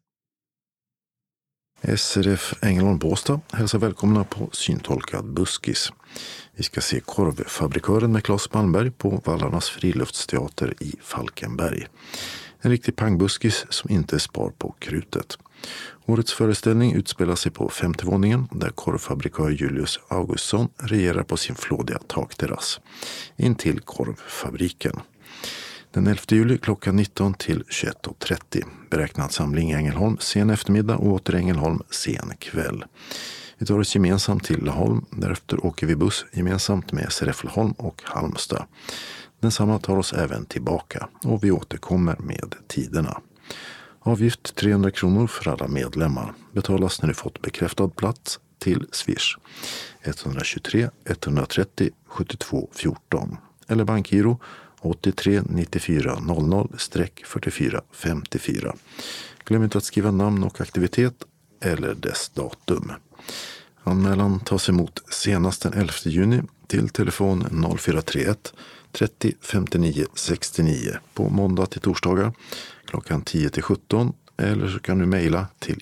SRF Ängelholm Båstad hälsar välkomna på Syntolkad buskis. Vi ska se Korvfabrikören med Claes Malmberg på Vallarnas friluftsteater i Falkenberg. En riktig pangbuskis som inte spar på krutet. Årets föreställning utspelar sig på 5:e våningen där korvfabrikör Julius Augustsson regerar på sin flådiga takterrass in till korvfabriken. Den 11 juli klockan 19 till 21.30. Beräknad samling i Ängelholm sen eftermiddag och åter Ängelholm sen kväll. Vi tar oss gemensamt till Laholm, därefter åker vi buss gemensamt med SRF Laholm och Halmstad. Densamma tar oss även tillbaka och vi återkommer med tiderna. Avgift 300 kronor för alla medlemmar. Betalas när du fått bekräftad plats till Swish 123 130 72 14 eller bankgiro 83 94 00-44 54. Glöm inte att skriva namn och aktivitet eller dess datum. Anmälan tas emot senast den 11 juni till telefon 0431 30 59 69 på måndag till torsdagar klockan 10 till 17 eller så kan du mejla till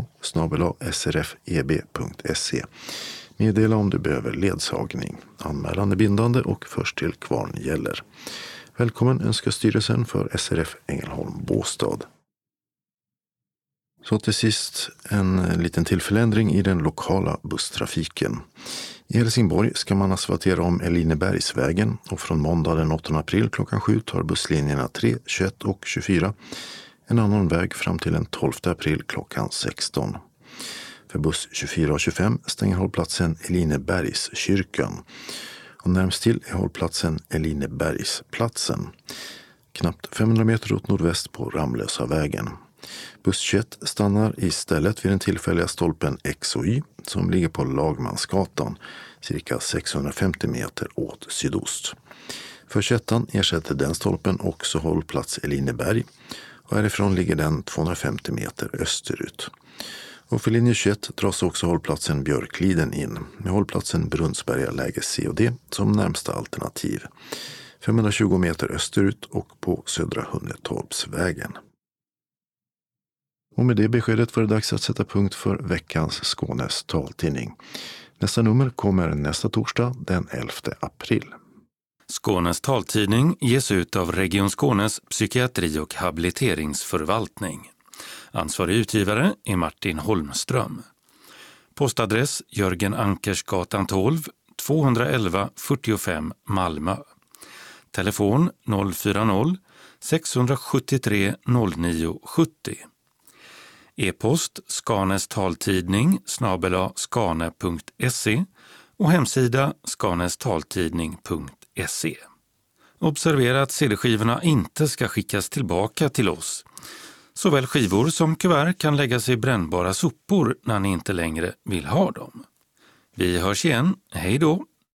info@srfeb.se. Meddela om du behöver ledsagning. Anmälan är bindande och först till kvarn gäller. Välkommen önskar styrelsen för SRF Ängelholm Båstad. Så till sist en liten tillförändring i den lokala busstrafiken. I Helsingborg ska man asfaltera om Elinebergsvägen och från måndag den 8 april klockan 7 tar busslinjerna 3, 21 och 24 en annan väg fram till den 12 april klockan 16. För buss 24 och 25 stänger hållplatsen Elinebergskyrkan och närmst till är hållplatsen Elinebergsplatsen. Knappt 500 meter åt nordväst på Ramlösa vägen. Buss 21 stannar istället vid den tillfälliga stolpen X och Y som ligger på Lagmansgatan, cirka 650 meter åt sydost. För 21 ersätter den stolpen också hållplats Elineberg och härifrån ligger den 250 meter österut. Och för linje 21 dras också hållplatsen Björkliden in med hållplatsen Brunnsberga läge C och D som närmsta alternativ. 520 meter österut och på Södra Hunnetorpsvägen. Och med det beskedet var det dags att sätta punkt för veckans Skånes taltidning. Nästa nummer kommer nästa torsdag den 11 april. Skånes taltidning ges ut av Region Skånes psykiatri- och habiliteringsförvaltning. Ansvarig utgivare är Martin Holmström. Postadress Jörgen Ankersgatan 12, 211 45 Malmö. Telefon 040 673 09 70. E-post skanestaltidning @skane.se och hemsida skanestaltidning.se. Observera att CD-skivorna inte ska skickas tillbaka till oss. Såväl skivor som kuvert kan läggas i brännbara sopor när ni inte längre vill ha dem. Vi hörs igen, hej då!